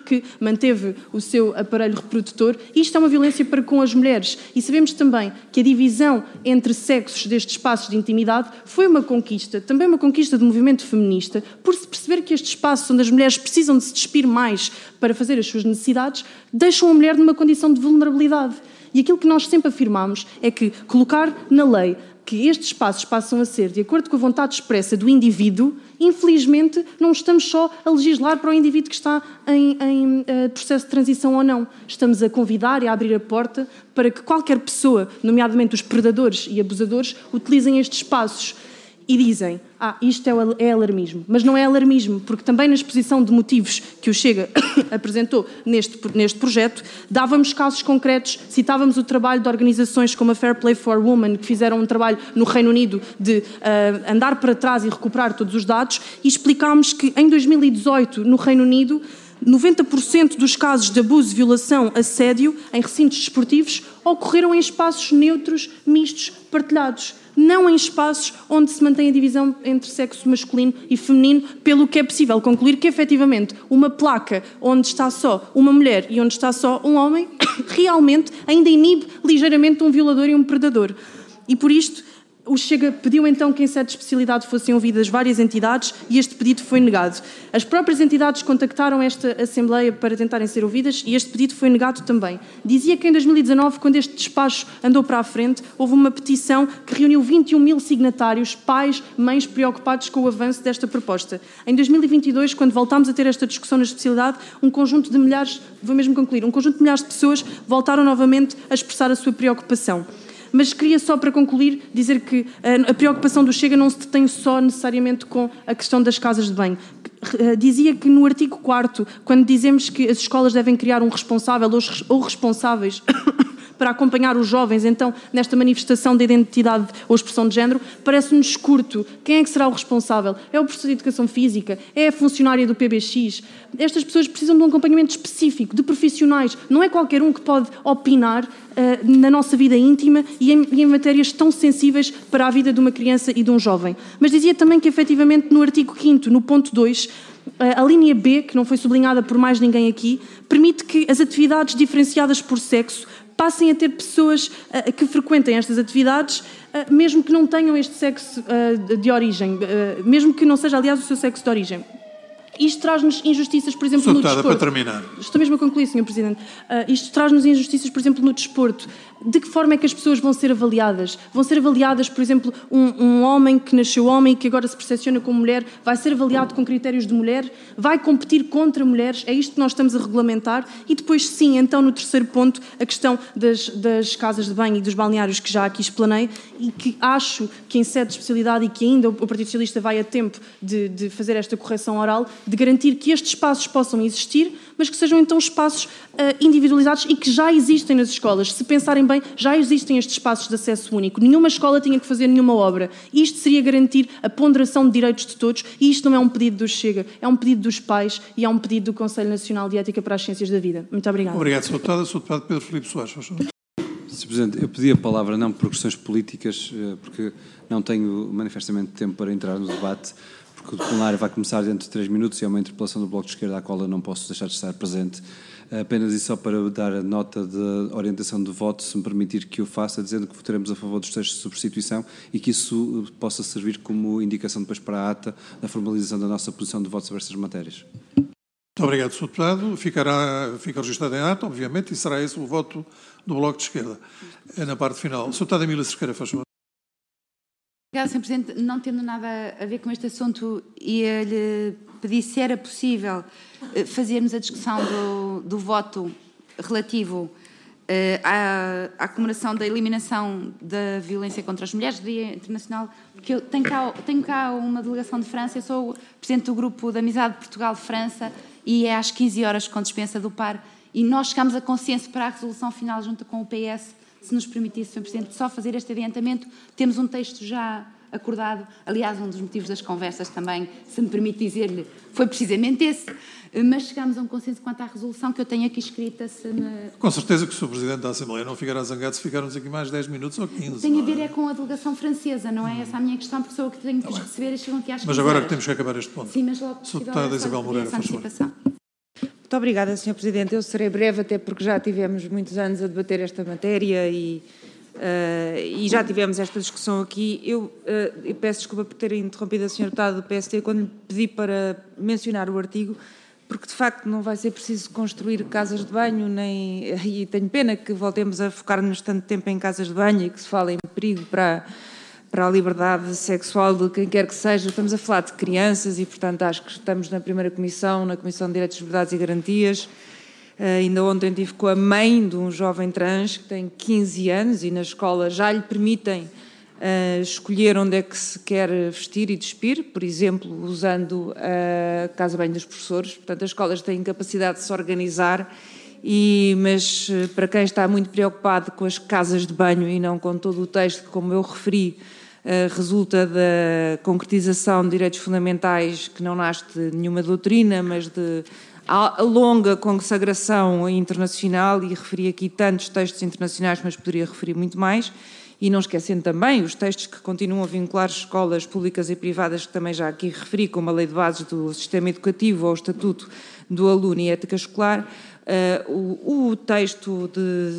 porque manteve o seu aparelho reprodutor. Isto é uma violência para com as mulheres. E sabemos também que a divisão entre sexos destes espaços de intimidade foi uma conquista, também uma conquista do movimento feminista, por se perceber que este espaço onde as mulheres precisam de se despir mais para fazer as suas necessidades, deixam a mulher numa condição de vulnerabilidade. E aquilo que nós sempre afirmamos é que colocar na lei que estes espaços passam a ser de acordo com a vontade expressa do indivíduo, infelizmente não estamos só a legislar para o indivíduo que está em processo de transição ou não. Estamos a convidar e a abrir a porta para que qualquer pessoa, nomeadamente os predadores e abusadores, utilizem estes espaços e dizem, isto é alarmismo. Mas não é alarmismo, porque também na exposição de motivos que o Chega apresentou neste projeto, dávamos casos concretos, citávamos o trabalho de organizações como a Fair Play for Women, que fizeram um trabalho no Reino Unido de andar para trás e recuperar todos os dados, e explicámos que em 2018, no Reino Unido, 90% dos casos de abuso, violação, assédio em recintos desportivos ocorreram em espaços neutros, mistos, partilhados. Não em espaços onde se mantém a divisão entre sexo masculino e feminino, pelo que é possível concluir que, efetivamente, uma placa onde está só uma mulher e onde está só um homem, realmente ainda inibe ligeiramente um violador e um predador. E por isto, o Chega pediu então que em sede de especialidade fossem ouvidas várias entidades e este pedido foi negado. As próprias entidades contactaram esta Assembleia para tentarem ser ouvidas e este pedido foi negado também. Dizia que em 2019, quando este despacho andou para a frente, houve uma petição que reuniu 21 mil signatários, pais, mães preocupados com o avanço desta proposta. Em 2022, quando voltámos a ter esta discussão na especialidade, um conjunto de milhares de pessoas voltaram novamente a expressar a sua preocupação. Mas queria só, para concluir, dizer que a preocupação do Chega não se detém só necessariamente com a questão das casas de banho. Dizia que no artigo 4º, quando dizemos que as escolas devem criar um responsável ou responsáveis para acompanhar os jovens, então, nesta manifestação de identidade ou expressão de género, parece-nos curto. Quem é que será o responsável? É o professor de Educação Física? É a funcionária do PBX? Estas pessoas precisam de um acompanhamento específico, de profissionais. Não é qualquer um que pode opinar na nossa vida íntima e em matérias tão sensíveis para a vida de uma criança e de um jovem. Mas dizia também que, efetivamente, no artigo 5º, no ponto 2, a linha B, que não foi sublinhada por mais ninguém aqui, permite que as atividades diferenciadas por sexo passem a ter pessoas que frequentem estas atividades, mesmo que não tenham este sexo de origem, mesmo que não seja, aliás, o seu sexo de origem. Isto traz-nos injustiças, por exemplo, no desporto. Para terminar. Estou mesmo a concluir, Sr. Presidente. Isto traz-nos injustiças, por exemplo, no desporto. De que forma é que as pessoas vão ser avaliadas? Vão ser avaliadas, por exemplo, um homem que nasceu homem e que agora se percepciona como mulher, vai ser avaliado com critérios de mulher? Vai competir contra mulheres? É isto que nós estamos a regulamentar? E depois, sim, então, no terceiro ponto, a questão das casas de banho e dos balneários que já aqui explanei e que acho que em sede de especialidade e que ainda o Partido Socialista vai a tempo de fazer esta correção oral, de garantir que estes espaços possam existir, mas que sejam então espaços individualizados e que já existem nas escolas. Se pensarem bem, já existem estes espaços de acesso único. Nenhuma escola tinha que fazer nenhuma obra. Isto seria garantir a ponderação de direitos de todos e isto não é um pedido do Chega, é um pedido dos pais e é um pedido do Conselho Nacional de Ética para as Ciências da Vida. Muito obrigada. Obrigado, Sr. Deputado. Sr. Deputado Pedro Filipe Soares, por favor. Sr. Presidente, eu pedi a palavra não por questões políticas, porque não tenho manifestamente tempo para entrar no debate, porque o plenário vai começar dentro de 3 minutos e é uma interpelação do Bloco de Esquerda à qual eu não posso deixar de estar presente. Apenas e só para dar a nota de orientação de voto, se me permitir que o faça, dizendo que votaremos a favor dos textos de substituição e que isso possa servir como indicação depois para a ata da formalização da nossa posição de voto sobre estas matérias. Muito obrigado, Sr. Deputado. Fica registado em ata, obviamente, e será esse o voto do Bloco de Esquerda. Na parte final. Sr. Deputado Emília Cerqueira, faz favor. Obrigada, Sr. Presidente. Não tendo nada a ver com este assunto, ia-lhe pedir se era possível fazermos a discussão do voto relativo à comemoração da eliminação da violência contra as mulheres, do Dia Internacional, porque eu tenho cá uma delegação de França, eu sou Presidente do Grupo de Amizade Portugal-França e é às 15 horas com dispensa do par e nós chegámos a consenso para a resolução final junto com o PS. Se nos permitisse, Sr. Presidente, só fazer este adiantamento, temos um texto já acordado. Aliás, um dos motivos das conversas também, se me permite dizer-lhe, foi precisamente esse. Mas chegámos a um consenso quanto à resolução que eu tenho aqui escrita. Com certeza que o Sr. Presidente da Assembleia não ficará zangado se ficarmos aqui mais 10 minutos ou 15. Tem a ver com a delegação francesa, não é essa a minha questão, porque sou eu que tenho que receber e chegam aqui às 15 Mas agora horas. que temos que acabar este ponto. Sim, mas logo Sr. Deputada Isabel Moreira, faz favor. Muito obrigada, Sr. Presidente. Eu serei breve, até porque já tivemos muitos anos a debater esta matéria e já tivemos esta discussão aqui. Eu peço desculpa por ter interrompido a Sra. Deputada do PST quando lhe pedi para mencionar o artigo, porque de facto não vai ser preciso construir casas de banho, e tenho pena que voltemos a focar-nos tanto tempo em casas de banho e que se fala em perigo para a liberdade sexual de quem quer que seja. Estamos a falar de crianças e, portanto, acho que estamos na primeira comissão, na Comissão de Direitos, Liberdades e Garantias. Ainda ontem estive com a mãe de um jovem trans que tem 15 anos e na escola já lhe permitem escolher onde é que se quer vestir e despir, por exemplo, usando a casa-banho dos professores. Portanto, as escolas têm capacidade de se organizar, mas para quem está muito preocupado com as casas de banho e não com todo o texto, que, como eu referi, resulta da concretização de direitos fundamentais que não nasce de nenhuma doutrina, mas de a longa consagração internacional, e referi aqui tantos textos internacionais, mas poderia referir muito mais, e não esquecendo também os textos que continuam a vincular escolas públicas e privadas, que também já aqui referi, como a Lei de Bases do Sistema Educativo ou o Estatuto do Aluno e Ética Escolar. O texto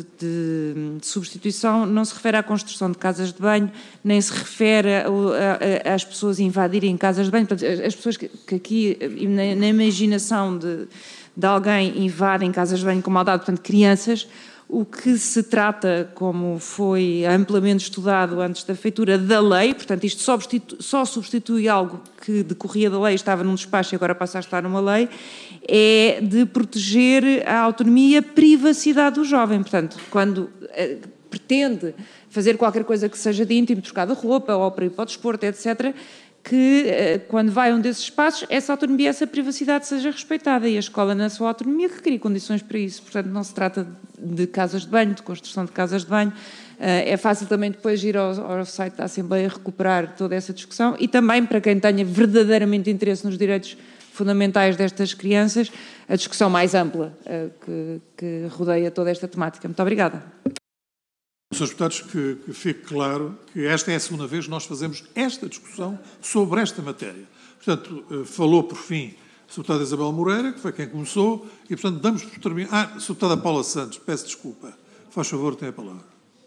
de substituição não se refere à construção de casas de banho, nem se refere às pessoas invadirem casas de banho. Portanto, as pessoas que aqui, na imaginação de alguém, invadem casas de banho com maldade, portanto, crianças. O que se trata, como foi amplamente estudado antes da feitura da lei, portanto, isto só substitui algo que decorria da lei, estava num despacho e agora passa a estar numa lei, é de proteger a autonomia e a privacidade do jovem. Portanto, quando pretende fazer qualquer coisa que seja de íntimo, trocar de roupa ou para ir para o desporto, etc., que quando vai a um desses espaços, essa autonomia e essa privacidade seja respeitada, e a escola, na sua autonomia, que crie condições para isso. Portanto, não se trata de casas de banho, de construção de casas de banho. É fácil também depois ir ao site da Assembleia recuperar toda essa discussão, e também para quem tenha verdadeiramente interesse nos direitos fundamentais destas crianças, a discussão mais ampla que rodeia toda esta temática. Muito obrigada. Srs. Deputados, que fique claro que esta é a segunda vez que nós fazemos esta discussão sobre esta matéria. Portanto, falou por fim a Sra. Deputada Isabel Moreira, que foi quem começou, e, portanto, damos por terminar. Sra. Deputada Paula Santos, peço desculpa. Faz favor, tem a palavra.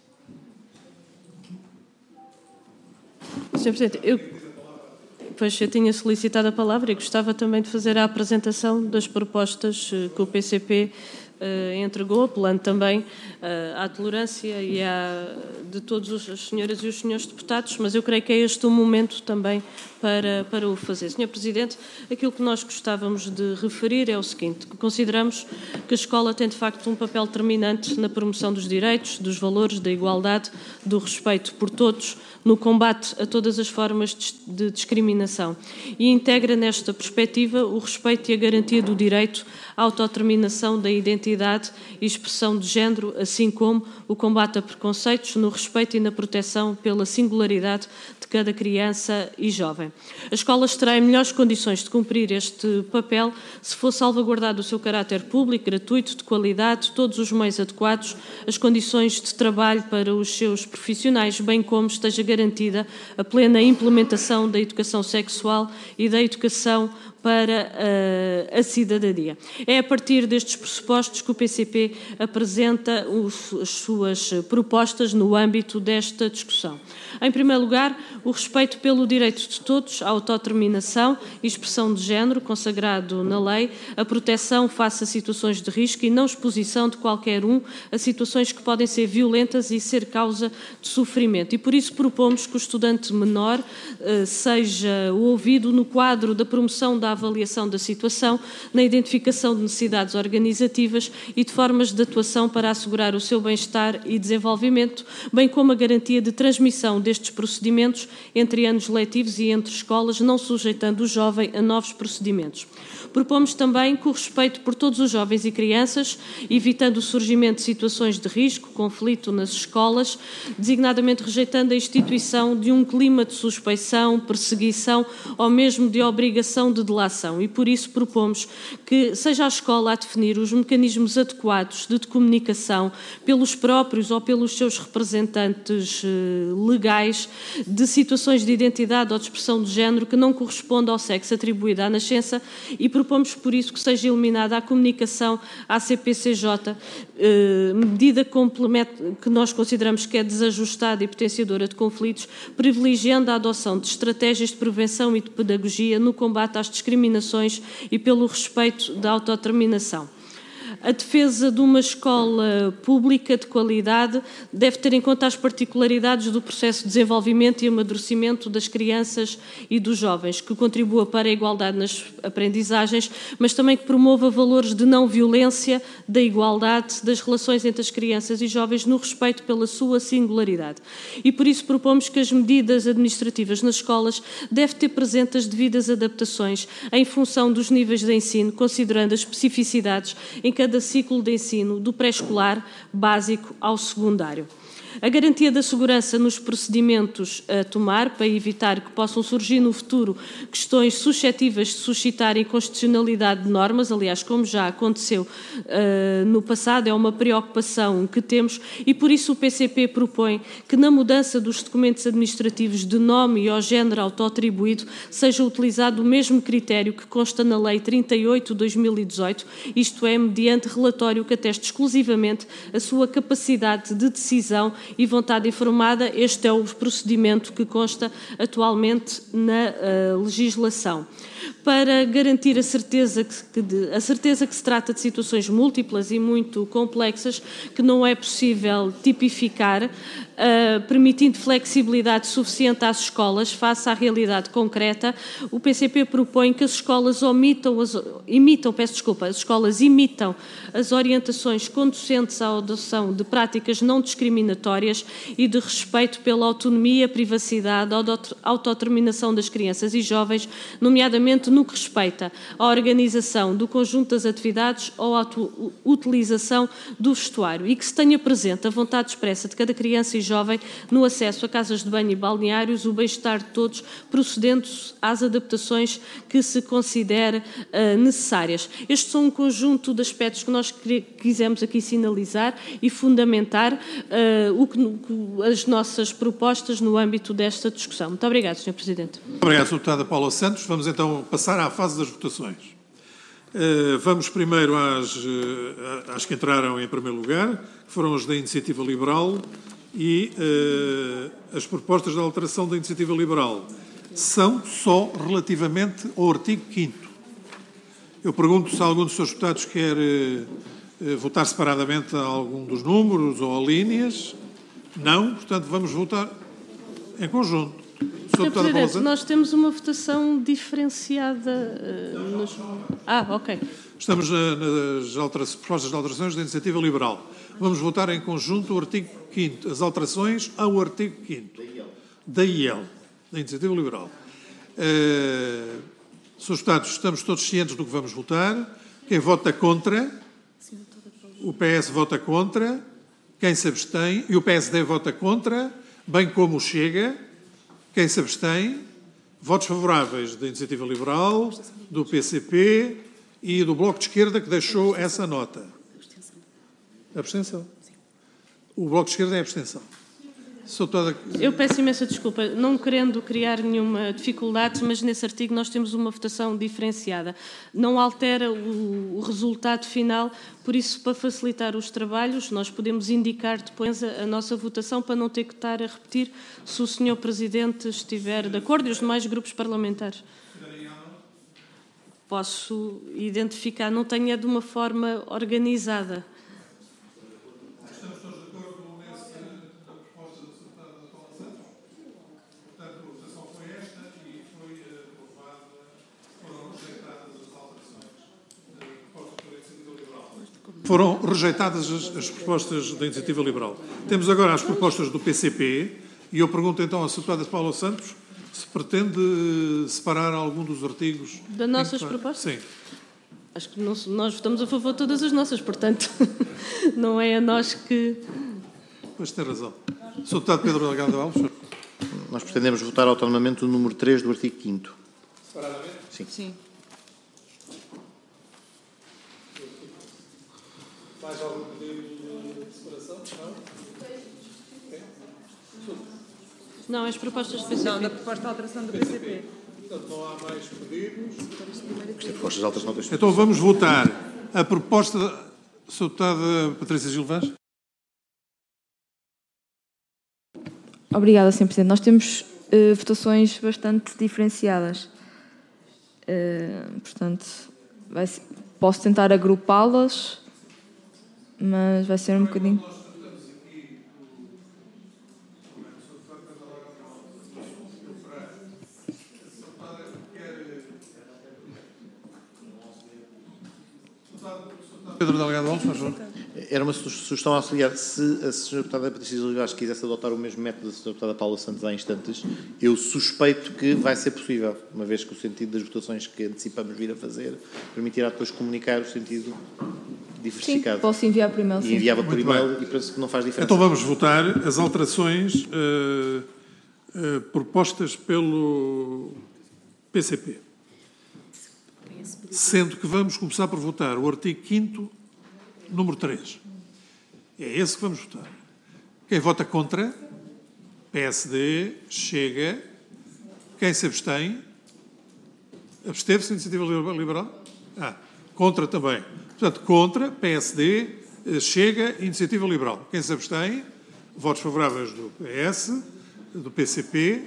Sr. Presidente, eu tinha solicitado a palavra e gostava também de fazer a apresentação das propostas que o PCP entregou, apelando também à tolerância e de todas as senhoras e os senhores deputados, mas eu creio que é este o momento também para o fazer. Sr. Presidente, aquilo que nós gostávamos de referir é o seguinte: consideramos que a escola tem de facto um papel determinante na promoção dos direitos, dos valores, da igualdade, do respeito por todos, no combate a todas as formas de discriminação, e integra nesta perspectiva o respeito e a garantia do direito à autodeterminação da identidade e expressão de género, assim como o combate a preconceitos no respeito e na proteção pela singularidade de cada criança e jovem. A escola estará em melhores condições de cumprir este papel se for salvaguardado o seu caráter público, gratuito, de qualidade, todos os meios adequados, as condições de trabalho para os seus profissionais, bem como esteja garantida a plena implementação da educação sexual e da educação para a cidadania. É a partir destes pressupostos que o PCP apresenta as suas propostas no âmbito desta discussão. Em primeiro lugar, o respeito pelo direito de todos à autodeterminação e expressão de género, consagrado na lei, a proteção face a situações de risco e não exposição de qualquer um a situações que podem ser violentas e ser causa de sofrimento. E por isso propomos que o estudante menor seja ouvido no quadro da promoção da avaliação da situação, na identificação de necessidades organizativas e de formas de atuação para assegurar o seu bem-estar e desenvolvimento, bem como a garantia de transmissão destes procedimentos entre anos letivos e entre escolas, não sujeitando o jovem a novos procedimentos. Propomos também que o respeito por todos os jovens e crianças, evitando o surgimento de situações de risco, conflito nas escolas, designadamente rejeitando a instituição de um clima de suspeição, perseguição ou mesmo de obrigação de delatar relação e, por isso, propomos que seja a escola a definir os mecanismos adequados de comunicação pelos próprios ou pelos seus representantes legais de situações de identidade ou de expressão de género que não correspondam ao sexo atribuído à nascença e propomos, por isso, que seja eliminada a comunicação à CPCJ, medida que nós consideramos que é desajustada e potenciadora de conflitos, privilegiando a adoção de estratégias de prevenção e de pedagogia no combate às discriminações e pelo respeito da autodeterminação. A defesa de uma escola pública de qualidade deve ter em conta as particularidades do processo de desenvolvimento e amadurecimento das crianças e dos jovens, que contribua para a igualdade nas aprendizagens, mas também que promova valores de não violência, da igualdade, das relações entre as crianças e jovens no respeito pela sua singularidade. E por isso propomos que as medidas administrativas nas escolas devem ter presente as devidas adaptações em função dos níveis de ensino, considerando as especificidades em cada ciclo de ensino, do pré-escolar, básico ao secundário. A garantia da segurança nos procedimentos a tomar para evitar que possam surgir no futuro questões suscetíveis de suscitar inconstitucionalidade de normas, aliás, como já aconteceu no passado, é uma preocupação que temos e por isso o PCP propõe que na mudança dos documentos administrativos de nome e ao género autoatribuído seja utilizado o mesmo critério que consta na Lei 38/2018, isto é, mediante relatório que ateste exclusivamente a sua capacidade de decisão e vontade informada. Este é o procedimento que consta atualmente na legislação. Para garantir a certeza que se trata de situações múltiplas e muito complexas que não é possível tipificar, permitindo flexibilidade suficiente às escolas face à realidade concreta, o PCP propõe que as escolas imitam as orientações conducentes à adoção de práticas não discriminatórias e de respeito pela autonomia, privacidade, autodeterminação das crianças e jovens, nomeadamente no que respeita à organização do conjunto das atividades ou à utilização do vestuário e que se tenha presente a vontade expressa de cada criança e jovem no acesso a casas de banho e balneários, o bem-estar de todos, procedendo às adaptações que se considere necessárias. Estes são um conjunto de aspectos que nós quisemos aqui sinalizar e fundamentar as nossas propostas no âmbito desta discussão. Muito obrigada, Sr. Presidente. Obrigado, Sra. Deputada Paula Santos. Vamos então passar à fase das votações. Vamos primeiro às que entraram em primeiro lugar, que foram as da Iniciativa Liberal e as propostas de alteração da Iniciativa Liberal são só relativamente ao artigo 5º. Eu pergunto se algum dos seus deputados quer votar separadamente a algum dos números ou a linhas. Não, portanto, vamos votar em conjunto. Sr. Presidente, nós temos uma votação diferenciada. Ok. Estamos nas propostas de alterações da Iniciativa Liberal. Vamos votar em conjunto o artigo 5º, as alterações ao artigo 5º da IEL, da Iniciativa Liberal. Srs. deputados, estamos todos cientes do que vamos votar. Quem vota contra? O PS vota contra. Quem se abstém? E o PSD vota contra, bem como o Chega. Quem se abstém? Votos favoráveis da Iniciativa Liberal, do PCP e do Bloco de Esquerda, que deixou essa nota. Abstenção. O Bloco de Esquerda é abstenção. Eu peço imensa desculpa, não querendo criar nenhuma dificuldade, mas nesse artigo nós temos uma votação diferenciada. Não altera o resultado final, por isso, para facilitar os trabalhos, nós podemos indicar depois a nossa votação para não ter que estar a repetir se o Sr. Presidente estiver de acordo e os demais grupos parlamentares. Posso identificar, não tenho de uma forma organizada. Foram rejeitadas as propostas da Iniciativa Liberal. Temos agora as propostas do PCP e eu pergunto então à Sra. Deputada Paula Santos se pretende separar algum dos artigos... Das nossas propostas? Sim. Acho que nós votamos a favor de todas as nossas, portanto, não é a nós que... Pois tem razão. Sr. Deputado Pedro Delgado Alves. Nós pretendemos votar autonomamente o número 3 do artigo 5º. Separadamente? Sim. Mais algum pedido de separação? Não? Não, as propostas do PCP. Não, da proposta de alteração do PCP. Portanto, não há mais pedidos. Propostas de alteração do Então vamos votar a proposta da Sra. Deputada Patrícia Gil Vaz. Obrigada, Sr. Presidente. Nós temos votações bastante diferenciadas. Portanto, posso tentar agrupá-las, mas vai ser um bocadinho... Pedro Delgado Alves, por favor. Era uma sugestão auxiliar. Se a Sra. Deputada Patrícia Gil Vaz quisesse adotar o mesmo método da Sra. Deputada Paula Santos há instantes, eu suspeito que vai ser possível, uma vez que o sentido das votações que antecipamos vir a fazer permitirá depois comunicar o sentido diversificado. Sim, posso enviar por e-mail. E enviava por e-mail e parece que não faz diferença. Então vamos votar as alterações propostas pelo PCP. Sendo que vamos começar por votar o artigo 5º, número 3. É esse que vamos votar. Quem vota contra? PSD, Chega. Quem se abstém? Absteve-se a Iniciativa Liberal? Contra também. Portanto, contra, PSD, Chega e Iniciativa Liberal. Quem se abstém? Votos favoráveis do PS, do PCP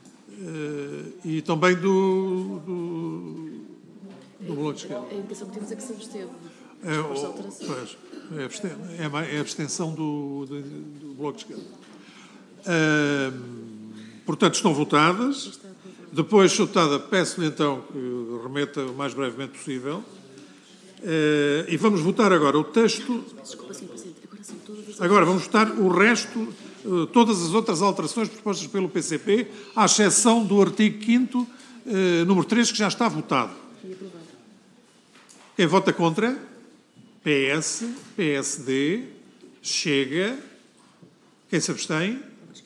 e também do Bloco de Esquerda. A indicação que temos é que se absteve. É a abstenção do Bloco de Esquerda. Portanto, estão votadas. Depois, Sra. Deputada, peço-lhe então que remeta o mais brevemente possível. E vamos votar agora o texto. Desculpa, Sr. Presidente. Agora vamos votar o resto, todas as outras alterações propostas pelo PCP, à exceção do artigo 5º, número 3, que já está votado. Quem vota contra? PS, PSD, Chega. Quem se abstém?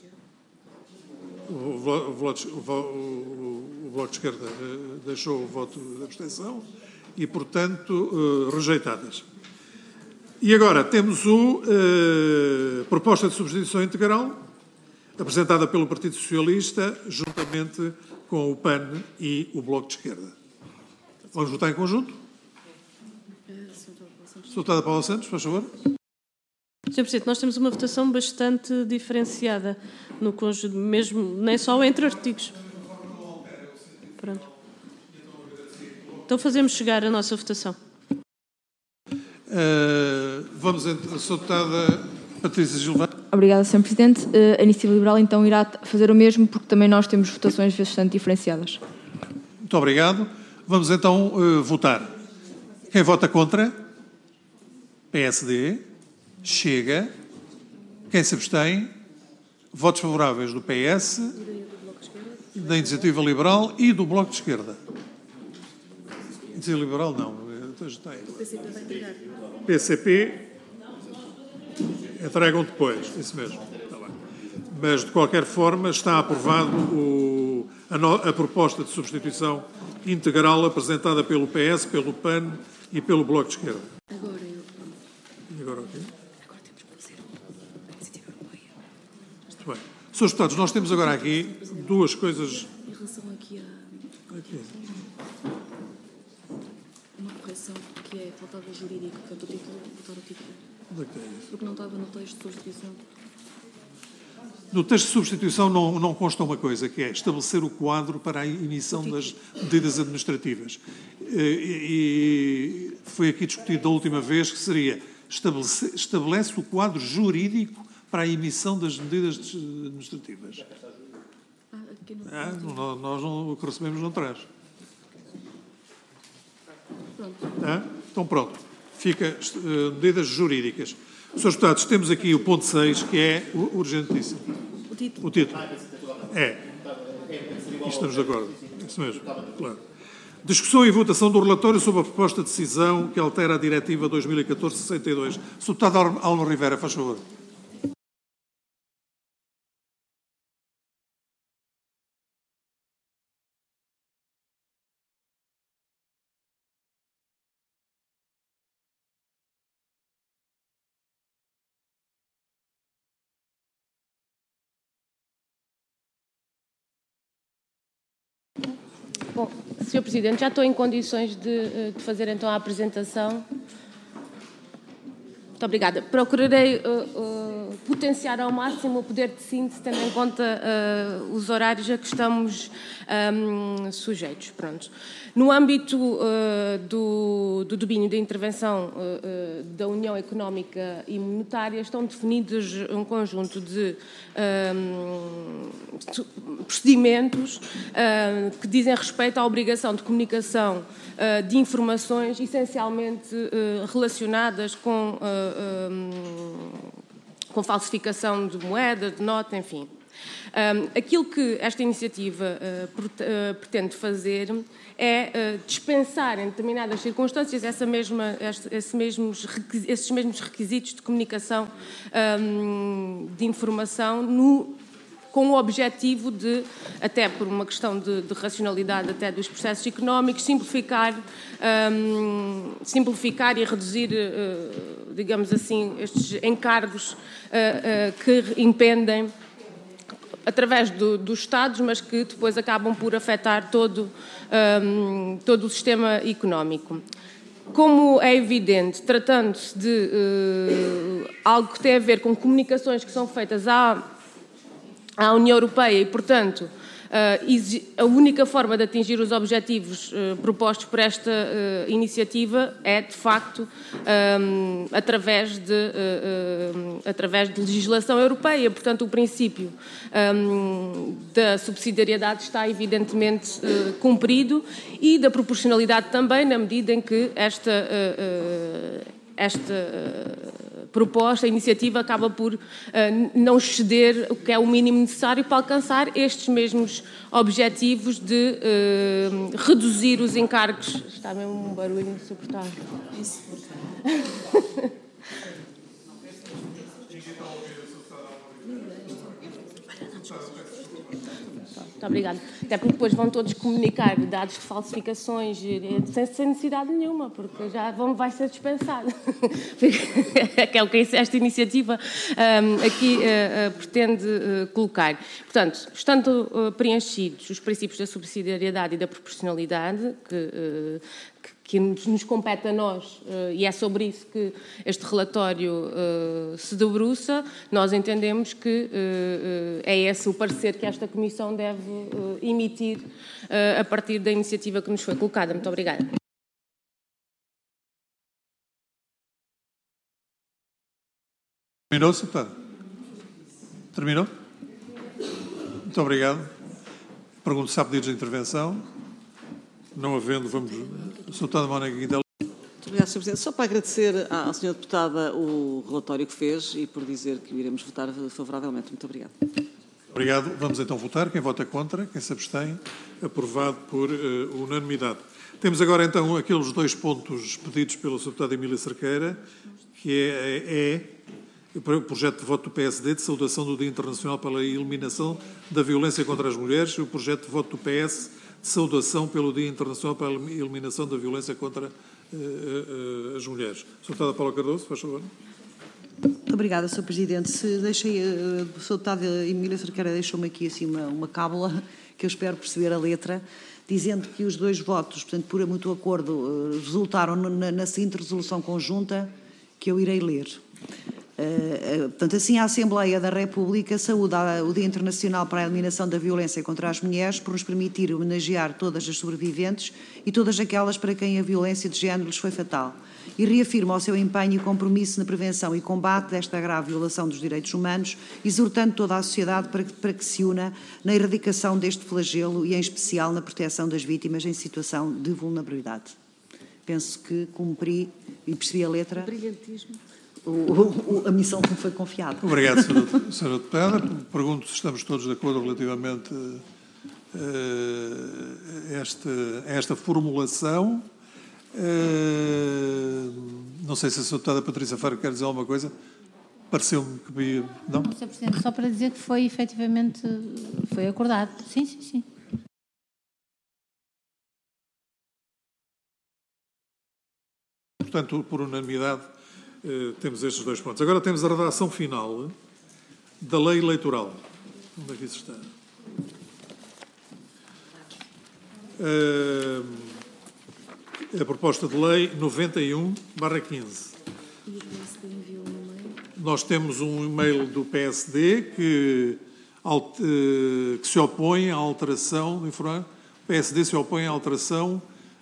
O Bloco de Esquerda deixou o voto de abstenção e, portanto, rejeitadas. E agora temos a proposta de substituição integral, apresentada pelo Partido Socialista, juntamente com o PAN e o Bloco de Esquerda. Vamos votar em conjunto? Sra. Deputada Paula Santos, faz favor. Sr. Presidente, nós temos uma votação bastante diferenciada no conjunto, mesmo, nem só entre artigos. Pronto. Então fazemos chegar a nossa votação. Vamos, Sra. Deputada Patrícia Gil Vaz. Obrigada, Sr. Presidente. A Iniciativa Liberal então irá fazer o mesmo, porque também nós temos votações bastante diferenciadas. Muito obrigado. Vamos então votar. Quem vota contra? PSD. Chega. Quem se abstém? Votos favoráveis do PS, da Iniciativa Liberal e do Bloco de Esquerda. Iniciativa Liberal não. O PCP vai entregar. PCP entregam depois, isso mesmo. Está bem. Mas, de qualquer forma, está aprovado a proposta de substituição integral apresentada pelo PS, pelo PAN e pelo Bloco de Esquerda. E agora o quê? Agora temos que fazer a iniciativa europeia. Muito bem. Senhores deputados, nós temos agora aqui duas coisas. Em relação aqui a uma correção que é faltava jurídico, portanto o título, botar o título. Onde é que é isso? Porque não estava no texto de substituição. No texto de substituição não consta uma coisa, que é estabelecer o quadro para a emissão das medidas administrativas. E foi aqui discutido da última vez que seria estabelece o quadro jurídico para a emissão das medidas administrativas. Nós não o que recebemos não traz. Então pronto. Fica medidas jurídicas. Senhores deputados, temos aqui o ponto 6, que é urgentíssimo. O título. É. E estamos de acordo. Isso mesmo. Claro. Discussão e votação do relatório sobre a proposta de decisão que altera a Diretiva 2014-62. Sr. Deputado Alma Rivera, faz favor. Sr. Presidente, já estou em condições de fazer então a apresentação. Muito obrigada. Procurarei potenciar ao máximo o poder de síntese, tendo em conta os horários a que estamos sujeitos. Pronto. No âmbito do domínio da intervenção da União Económica e Monetária, estão definidos um conjunto de procedimentos que dizem respeito à obrigação de comunicação de informações essencialmente relacionadas com falsificação de moeda, de nota, enfim. Aquilo que esta iniciativa pretende fazer é dispensar em determinadas circunstâncias esses mesmos requisitos de comunicação de informação com o objetivo de, até por uma questão de racionalidade até dos processos económicos, simplificar e reduzir, digamos assim, estes encargos que impendem através dos Estados, mas que depois acabam por afetar todo o sistema económico. Como é evidente, tratando-se de algo que tem a ver com comunicações que são feitas à União Europeia e, portanto, a única forma de atingir os objetivos propostos por esta iniciativa é, de facto, através de legislação europeia. Portanto, o princípio da subsidiariedade está evidentemente cumprido e da proporcionalidade também, na medida em que esta proposta, a iniciativa, acaba por não exceder o que é o mínimo necessário para alcançar estes mesmos objetivos de reduzir os encargos. Está mesmo um barulho insuportável. Muito obrigada. Até porque depois vão todos comunicar dados de falsificações sem necessidade nenhuma, porque já vai ser dispensado. Que é o que esta iniciativa aqui pretende colocar. Portanto, estando preenchidos os princípios da subsidiariedade e da proporcionalidade, que nos compete a nós, e é sobre isso que este relatório se debruça, nós entendemos que é esse o parecer que esta Comissão deve emitir a partir da iniciativa que nos foi colocada. Muito obrigada. Terminou, deputado? Terminou? Muito obrigado. Pergunto se há pedidos de intervenção. Não havendo, vamos... Sr. Deputado Mónica Quintela. Muito obrigada, Sr. Presidente. Só para agradecer à Sra. Deputada o relatório que fez e por dizer que iremos votar favoravelmente. Muito obrigada. Obrigado. Vamos então votar. Quem vota contra, quem se abstém, aprovado por unanimidade. Temos agora então aqueles dois pontos pedidos pela Sra. Deputada Emília Cerqueira, que é o projeto de voto do PSD de saudação do Dia Internacional pela Eliminação da Violência contra as Mulheres e o projeto de voto do PS de saudação pelo Dia Internacional para a Eliminação da Violência contra as Mulheres. Sra. Deputada Paula Cardoso, faz favor. Muito obrigada, Sr. Presidente. Se deixei, a Sra. Deputada Emília Cerqueira deixou-me aqui assim uma cábula que eu espero perceber a letra, dizendo que os dois votos, portanto, por mútuo acordo, resultaram na seguinte resolução conjunta que eu irei ler. Portanto, assim, a Assembleia da República saúda o Dia Internacional para a Eliminação da Violência contra as Mulheres por nos permitir homenagear todas as sobreviventes e todas aquelas para quem a violência de género lhes foi fatal e reafirma o seu empenho e compromisso na prevenção e combate desta grave violação dos direitos humanos, exortando toda a sociedade para que se una na erradicação deste flagelo e, em especial, na proteção das vítimas em situação de vulnerabilidade. Penso que cumpri e percebi a letra. Brilhantismo. A missão que me foi confiada. Obrigado, Sra. Deputada. Pergunto se estamos todos de acordo relativamente a esta formulação. Não sei se a Sra. Deputada Patrícia Faro quer dizer alguma coisa. Pareceu-me que... Não? Sr. Presidente, só para dizer que foi efetivamente foi acordado. Sim, sim, sim. Portanto, por unanimidade, temos estes dois pontos. Agora temos a redação final da lei eleitoral. Onde é que isso está? a proposta de lei 91/15. Nós temos um e-mail do PSD que se opõe à alteração, o PSD se opõe à alteração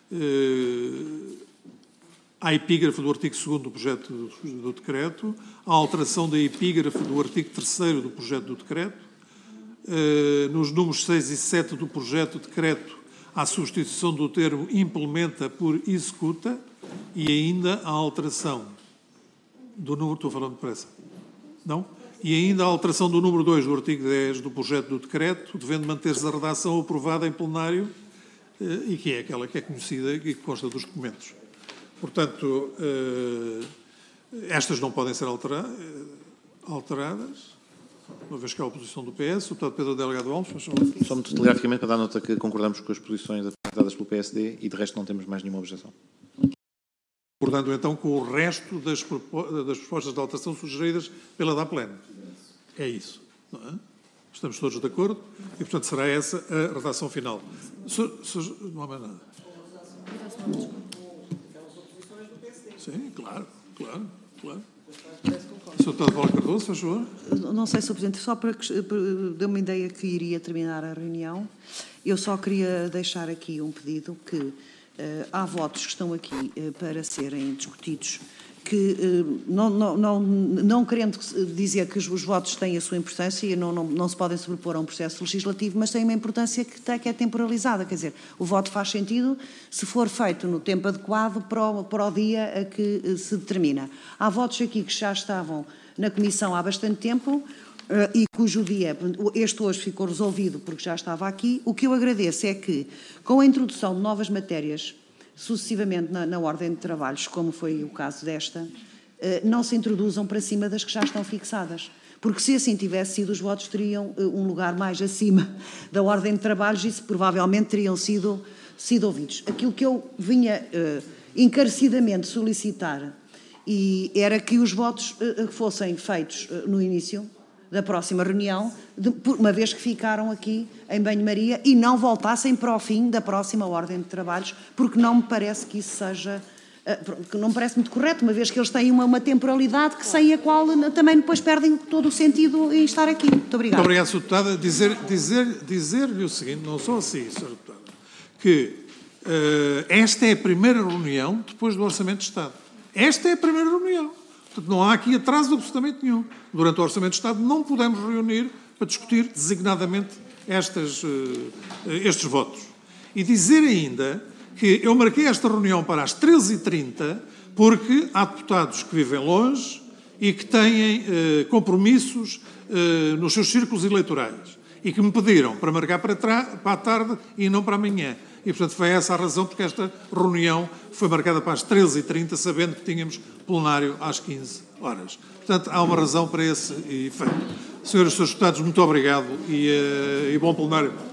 à epígrafe do artigo 2º do projeto do decreto, à alteração da epígrafe do artigo 3º do projeto do decreto, nos números 6 e 7 do projeto de decreto, à substituição do termo implementa por executa e ainda a alteração do número... Estou falando depressa. Não? E ainda a alteração do número 2 do artigo 10 do projeto do decreto, devendo manter-se a redação aprovada em plenário e que é aquela que é conhecida e que consta dos documentos. Portanto, estas não podem ser alteradas, uma vez que há a oposição do PS. O deputado Pedro Delgado Alves, faz favor. Só muito telegraficamente para dar nota que concordamos com as posições apresentadas pelo PSD e de resto não temos mais nenhuma objeção. Concordando então com o resto das propostas de alteração sugeridas pela DAPLEN. É isso, não é? Estamos todos de acordo e, portanto, será essa a redação final. Não há mais nada. Sim, claro. Sr. Deputado Paulo Cardoso, faz favor. Não sei, Sr. Presidente, só para dar uma ideia que iria terminar a reunião, eu só queria deixar aqui um pedido que há votos que estão aqui para serem discutidos, que não querendo dizer que os votos têm a sua importância e não se podem sobrepor a um processo legislativo, mas têm uma importância que é temporalizada. Quer dizer, o voto faz sentido se for feito no tempo adequado para o dia a que se determina. Há votos aqui que já estavam na Comissão há bastante tempo e cujo dia, este hoje ficou resolvido porque já estava aqui. O que eu agradeço é que, com a introdução de novas matérias sucessivamente na ordem de trabalhos, como foi o caso desta, não se introduzam para cima das que já estão fixadas. Porque se assim tivesse sido, os votos teriam um lugar mais acima da ordem de trabalhos e provavelmente teriam sido ouvidos. Aquilo que eu vinha encarecidamente solicitar era que os votos fossem feitos no início da próxima reunião, uma vez que ficaram aqui em banho-maria e não voltassem para o fim da próxima ordem de trabalhos, porque não me parece que isso seja... que não me parece muito correto, uma vez que eles têm uma temporalidade que sem a qual também depois perdem todo o sentido em estar aqui. Muito obrigada. Muito obrigado, Sr. Deputada. Dizer-lhe o seguinte, não só assim, Sr. Deputada, que esta é a primeira reunião depois do Orçamento de Estado. Esta é a primeira reunião. Portanto, não há aqui atraso absolutamente nenhum. Durante o Orçamento de Estado não podemos reunir para discutir designadamente estes votos. E dizer ainda que eu marquei esta reunião para as 13h30 porque há deputados que vivem longe e que têm compromissos nos seus círculos eleitorais e que me pediram para marcar para a tarde e não para amanhã. E, portanto, foi essa a razão porque esta reunião foi marcada para as 13h30, sabendo que tínhamos plenário às 15 horas. Portanto, há uma razão para esse efeito. Senhoras e senhores deputados, muito obrigado e bom plenário.